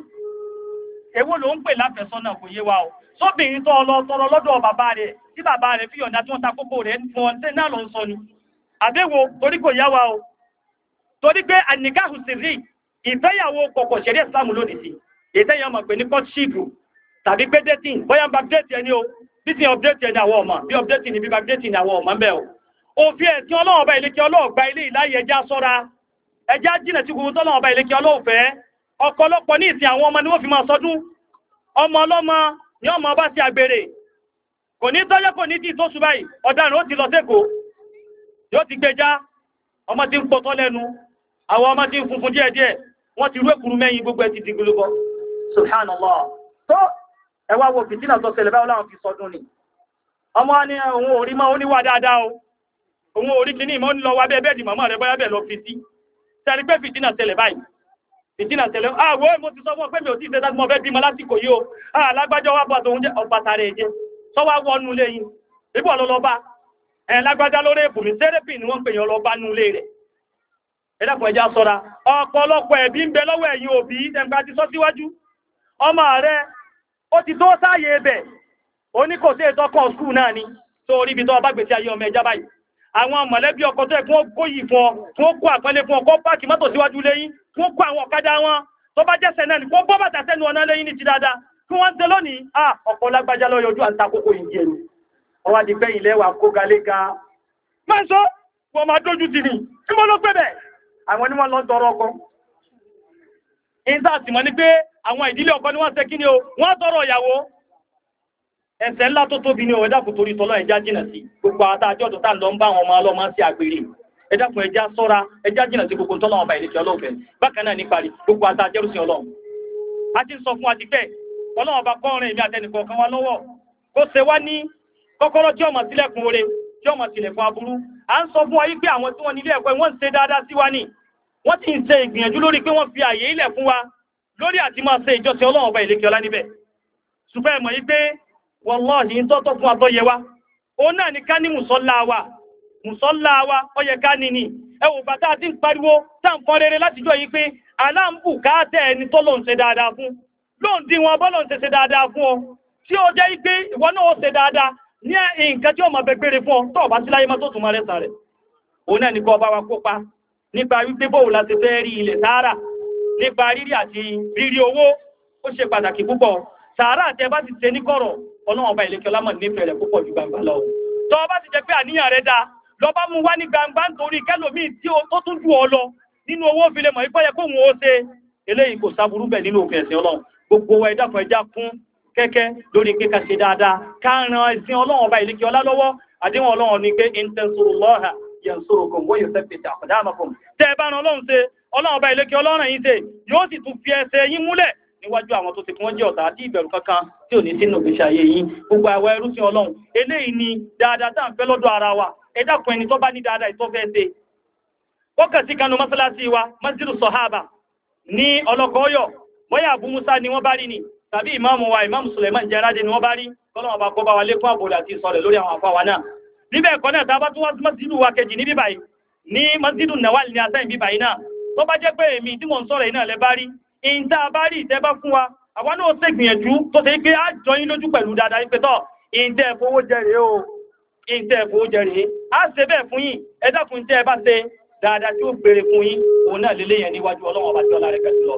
Èwo ló ń pè láfẹ́sọ́nà kò yé wa o. Sóbìnrin tó lọ tọrọ lọ́dọ̀ bàbá rẹ̀ tí bàbá rẹ̀ fi yọ̀ǹda tí wọ́n ta kókó rẹ̀ fún ọ tẹ́ náà lọ sọ ni. Àbẹ́wò torí kò yá wa o. Torí pé àníkáhù sì rí ìfẹ́yàwó kọ̀kọ̀ ṣẹ̀rí Ìsìlámù lòdì sí. Ìtẹ́yàn mọ̀ pé ní kọ́tíṣìpù tàbí pé dating bóyá ń bá update ẹni o bí ti update ẹni àwọn ọmọ bí update ni bí bá update ni àwọn ọmọ ń bẹ̀ o. Òfin ẹ̀sìn Ọlọ́run ọba ìlékè Ọlọ́run gba ilé ìláyé ẹja sọ́ra ẹja jìnà tí gbogbo tọ́lọ́run ọba ìlékè Ọlọ́run fẹ́. Ọ̀pọ̀lọpọ̀ ní ìsìn àwọn ọmọ ni wọ́n fi máa sọdún ọmọ ọlọ́mọ ni ọmọ bá sí àgbèrè kò ní tọ́jọ́ kò ní tí tó ṣù báyìí ọ̀daràn ó ti lọ sẹ́kọ̀ọ́ yóò ti gbẹjá ọmọ tí ń pọ̀tọ́ lẹ́nu àwọn ọmọ tí ń funfun díẹ̀díẹ̀ wọ́n ti rú èkúrú mẹ́yìn gbogbo ẹ̀ ti di gbogbo subhanallah. tó ẹwà wo fìtínà tó ṣẹlẹ̀ báwọn láwọn fi sọdún ni ọmọ ní òun orí máa ó níwà dáadáa o òun orí kìíní ìmọ̀ ń lọ wá bẹ́ẹ̀ bẹ́ẹ̀dì màmá rẹ̀ bóyá bẹ́ẹ̀ lọ fi sí sẹ́ni pé fìtínà ṣẹlẹ̀ báyìí fìtínà ṣẹlẹ̀ àwọ̀ mo ti sọ fún ọ pé mi ò tí ì ṣe dájú mọ́ fẹ́ bímọ lásìkò yìí o lágbájọ́ wá bọ̀ tòun jẹ́ ọ̀pàtà rẹ̀ jẹ́ sọ́wọ́ wọnú ilé yìí ibò ọlọ́lọ́ba lágbájá lórí èpò mi sẹ́rẹ́pì ni wọ́n ń pè yàn lọ́ba nú ilé rẹ̀ ẹ̀dàpọ̀ ẹja sọ́ra ọ̀pọ̀lọpọ̀ ẹ̀bí ń bẹ lọ́wọ́ ẹ̀yin òbí ẹ̀ǹgbà ti sọ síwájú ọmọ rẹ̀ ó ti tó sáàyè ẹbẹ̀ oní kò sí ètò ọkọ̀ skúù náà ni tó orí ibi tó ọba gbèsè ayé ọmọ ẹja báyìí àwọn mọ̀lẹ́bí ọkọ̀ tó ẹ̀ fún kó yìí fún ọ fún kó àpẹẹlẹ fún ọkọ̀ páàkì mọ́tò síwájú lẹ́yìn fún kó àwọn ọ̀kadà wọn tó bá jẹ́sẹ̀ náà ni kó bọ́ bàtà sẹ́nu ọ̀nà lẹ́yìn ní ti dáadáa fún wọn tẹ lónìí ọkọ̀ lágbájá lọ yọjú àǹtà kókó yìí jẹ́ ni ọwá di pẹ́ ilẹ̀ wà kó galé ga máa sọ wọ́n máa dójú ti ní tí wọ́n ló pẹ́ bẹ̀ àwọn oníwọ̀n lọ tọrọ ọkọ̀ ìsáàtì mọ́ ní pé àwọn ìdílé ọkọ ni wọ́n ṣe kí ni o wọ́n tọrọ ìyàwó ẹ̀ṣẹ̀ ńlá tó tóbi ní o ẹ̀dàkùn torí tọ́lọ́ ẹja jìnà sí gbogbo àtàjọ́ tó tá lọ ń bá àwọn ọmọ ọlọ́mọ sí àgbèrè ẹ̀dàkùn ẹja sọ́ra ẹja jìnà sí gbogbo tọ́lọ́ ọba ìlẹ́kẹ̀ ọlọ́ọ̀fẹ́ bákan náà níparí gbogbo àtàjẹ́rù sí ọlọ́run a ti ń sọ fún àtìkẹ́ ọlọ́run ọba kọ́rin èmi àtẹnìkọ̀ kan wá lọ́wọ́ kó ṣe wá ní kọ́kọ́rọ́ tí ọmọ sílẹ̀kùn oore tí ọmọ tilẹ̀ fún aburú. À ń sọ fún wa yí pé àwọn tí wọ́n nílé ẹ̀kọ́ wọ́n ń ṣe dáadáa sí wa ni wọ́n ti ń ṣe ìgbìyànjú lórí pé wọ́n fi àyè ilẹ̀ fún wa lórí àti máa ṣe ìjọsìn Ọlọ́run ọba ìlékè ọlá níbẹ̀. ṣùgbọ́n ẹ mọ̀ yí pé wallahi ń tọ́tọ́ fún àtọ́yẹ wa òun náà ni ká ní mùsọ́lá wa ó yẹ ká ní ni ẹ wò bàtà àti ń pariwo tá ń fọ́n rere látijọ́ yìí pé aláǹbù káàtẹ́ ẹni tó lòun ṣe dáadáa fún lóun dín wọn bọ́ lòun ṣe dáadáa fún ọ tí ó jẹ́ pé ìwọ náà ó ṣe dáadáa ní nǹkan tí ó mọ̀ bẹ̀gbẹ̀rẹ̀ fún ọ tó ọba sí láyé má tó tún máa rẹ̀sà rẹ̀ òun náà ní kọ́ ọba wa kópa nípa wípé bóun láti fẹ́ rí ilẹ̀ sàárà nípa rírí àti rírí owó ó ṣe pàtàkì púpọ̀ sàárà tẹ bá ti ṣe ní kọ̀rọ̀ Ọlọ́run ọba ìlékè ọlá mọ̀ nífẹ̀ẹ́ rẹ̀ púpọ̀ ju gbangba lọ tó ọba ti jẹ́ pé àníyàn rẹ̀ dáa lọ bá mú wá ní gbangba nítorí kẹlòmíì tí ó tún jù ọ lọ nínú owó fi lè mọ̀ ipọ́ yẹ kó wọn ó ṣe eléyìí kò sáburú bẹ̀ nínú òfin ẹ̀sìn Ọlọ́run gbogbo wa ẹ̀dá fún ẹja kún kẹ́kẹ́ lórí pé ká ṣe dáadáa ká ran ẹ̀sìn Ọlọ́run ọba ìlékè ọlá lọ́wọ́ àdéhùn Ọlọ́run ni pé in tansurullaha yansurukum wa yuthabbit aqdamakum tẹ́ ẹ bá ran Ọlọ́run ṣe Ọlọ́run ọba ìlékè ọlọ́run yìí ṣe yóò sì tún fi ẹsẹ̀ yín múlẹ̀ níwájú àwọn tó ti kún wọ́n jẹ́ ọ̀tá àti ìbẹ̀rù kankan tí ò ní sínú ìgbésí ayé yín gbogbo àwọn ẹrú sí Ọlọ́run eléyìí ni dáadáa tá à ń fẹ́ lọ́dọ̀ ara wa ẹ dákun ẹni tó bá ní dáadáa ìtọ́fẹ́ ṣe ó kàn sí kanu mọ́sálásí wa masjidu sọ̀hábà ní ọlọ́kọ̀ọ́yọ̀ bóyá Abu Musa ni wọ́n bá rí ni tàbí ìmáàmù wa ìmáàmù Suleiman Jẹ́rádé ni wọ́n bá rí kọ́lọ́wọ́n bá kọ́ bá wa lé fún àbòrò àti ìsọ̀rẹ̀ lórí àwọn àfáwà náà níbẹ̀ ẹ̀kọ́ náà tá a bá tún wá sí masjidu wa kejì ní bíbáyìí ní masjidu Nawal ní asẹ́yìn bíbáyìí náà tó bá jẹ́ pé èmi tí mò ń sọ̀rọ̀ iná lẹ bá rí in tá a bá rí ìtẹ́ bá fún wa àwa náà ṣe gbìyànjú tó ṣe pé á jọ yín lójú pẹ̀lú dáadáa pé tọ́ in tẹ́ fowó jẹ rèé o in tẹ́ fowó jẹ rèé á ṣe bẹ́ẹ̀ fún yín ẹ dákun tẹ́ ẹ bá ṣe dáadáa tí ó gbére fún yín òun náà lélẹ́ yẹn níwájú Ọlọ́run ọba tí ọlá rẹ̀ kẹ́sì lọ.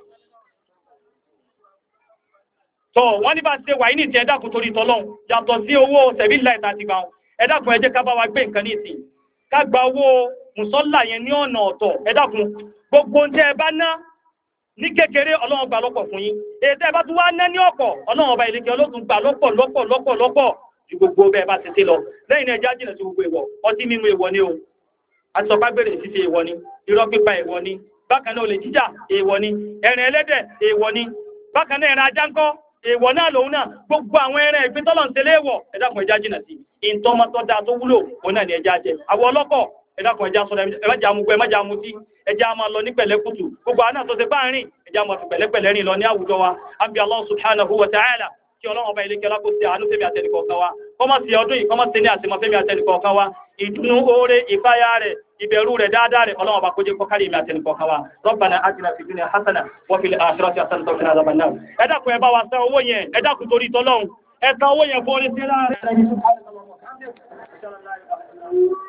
tọ́ wọ́n ní bá ṣe wà ní ìsìn ẹ dákun torí tọ́lọ́run yàtọ̀ sí owó sẹ̀bí láì tàti gbà wọn ẹ dákun ẹ jẹ́ ká bá wa gbé nǹkan ní ìsìn ká gba owó mùsọ́là yẹn ní ọ̀nà ọ̀tọ̀ ẹ dákun gbogbo ń tẹ́ ẹ bá ná ní kékeré Ọlọ́run gbà lọ́pọ̀ fún yín èyí tẹ́ ẹ bá tún wá ná ní ọ̀pọ̀ Ọlọ́run ọba ìlékè Ọlọ́run gbà lọ́pọ̀ ju gbogbo bẹ́ẹ̀ bá ti ṣe lọ lẹ́yìn náà ẹja jìnà sí gbogbo èèwọ̀ ọtí mímu èèwọ̀ ni o àtìsọpágbèrè ṣíṣe èèwọ̀ ni irọ́ pípa èèwọ̀ ni bákan náà olè jíjà èèwọ̀ ni ẹran ẹlẹ́dẹ̀ èèwọ̀ ni bákan náà ẹran ajá ńkọ́ èèwọ̀ náà lòun náà gbogbo àwọn ẹran ìpín tọ́lọ̀ ń tẹ́lẹ̀ èèwọ̀ ẹ dákun ẹja jìnà sí ìtọ́mọtọ́ dáa tó wúlò òun náà ni ẹja jẹ àwọn ọlọ́kọ̀ ẹ dákun ẹja sọ̀rọ̀ ẹmẹ́jà amúgbó ẹmẹ́jà amútí ẹja máa lọ ní pẹ̀lẹ́kùtù gbogbo àná tó ṣe bá ń rìn ẹja máa fi pẹ̀lẹ́pẹ̀lẹ́ rìn lọ ní àwùjọ wa àbí Allah subhanahu wa ta'ala kí Ọlọ́run ọba ilé kẹlá kó sí àánú fẹ́mi àtẹnìkọ̀ọ̀kan wa kọ́mọ̀ sí ọdún yìí kọ́mọ̀ sí ní àsìmọ́ fẹ́mi àtẹnìkọ̀ọ̀kan wa ìdùnnú oore ìfáyà rẹ̀ ìbẹ̀rù rẹ̀ dáadáa rẹ̀ Ọlọ́run ọba kó jẹ́ kọ́kárí ìmì àtẹnìkọ̀ọ̀kan wa Rabbana atina fid dunya hasana wa fil akhirati hasanatan wa qina adhaban nar ẹ dákun ẹ bá wa san owó yẹn ẹ dákun torí tọ́lọ́run ẹ san owó yẹn fún orí sí láàrin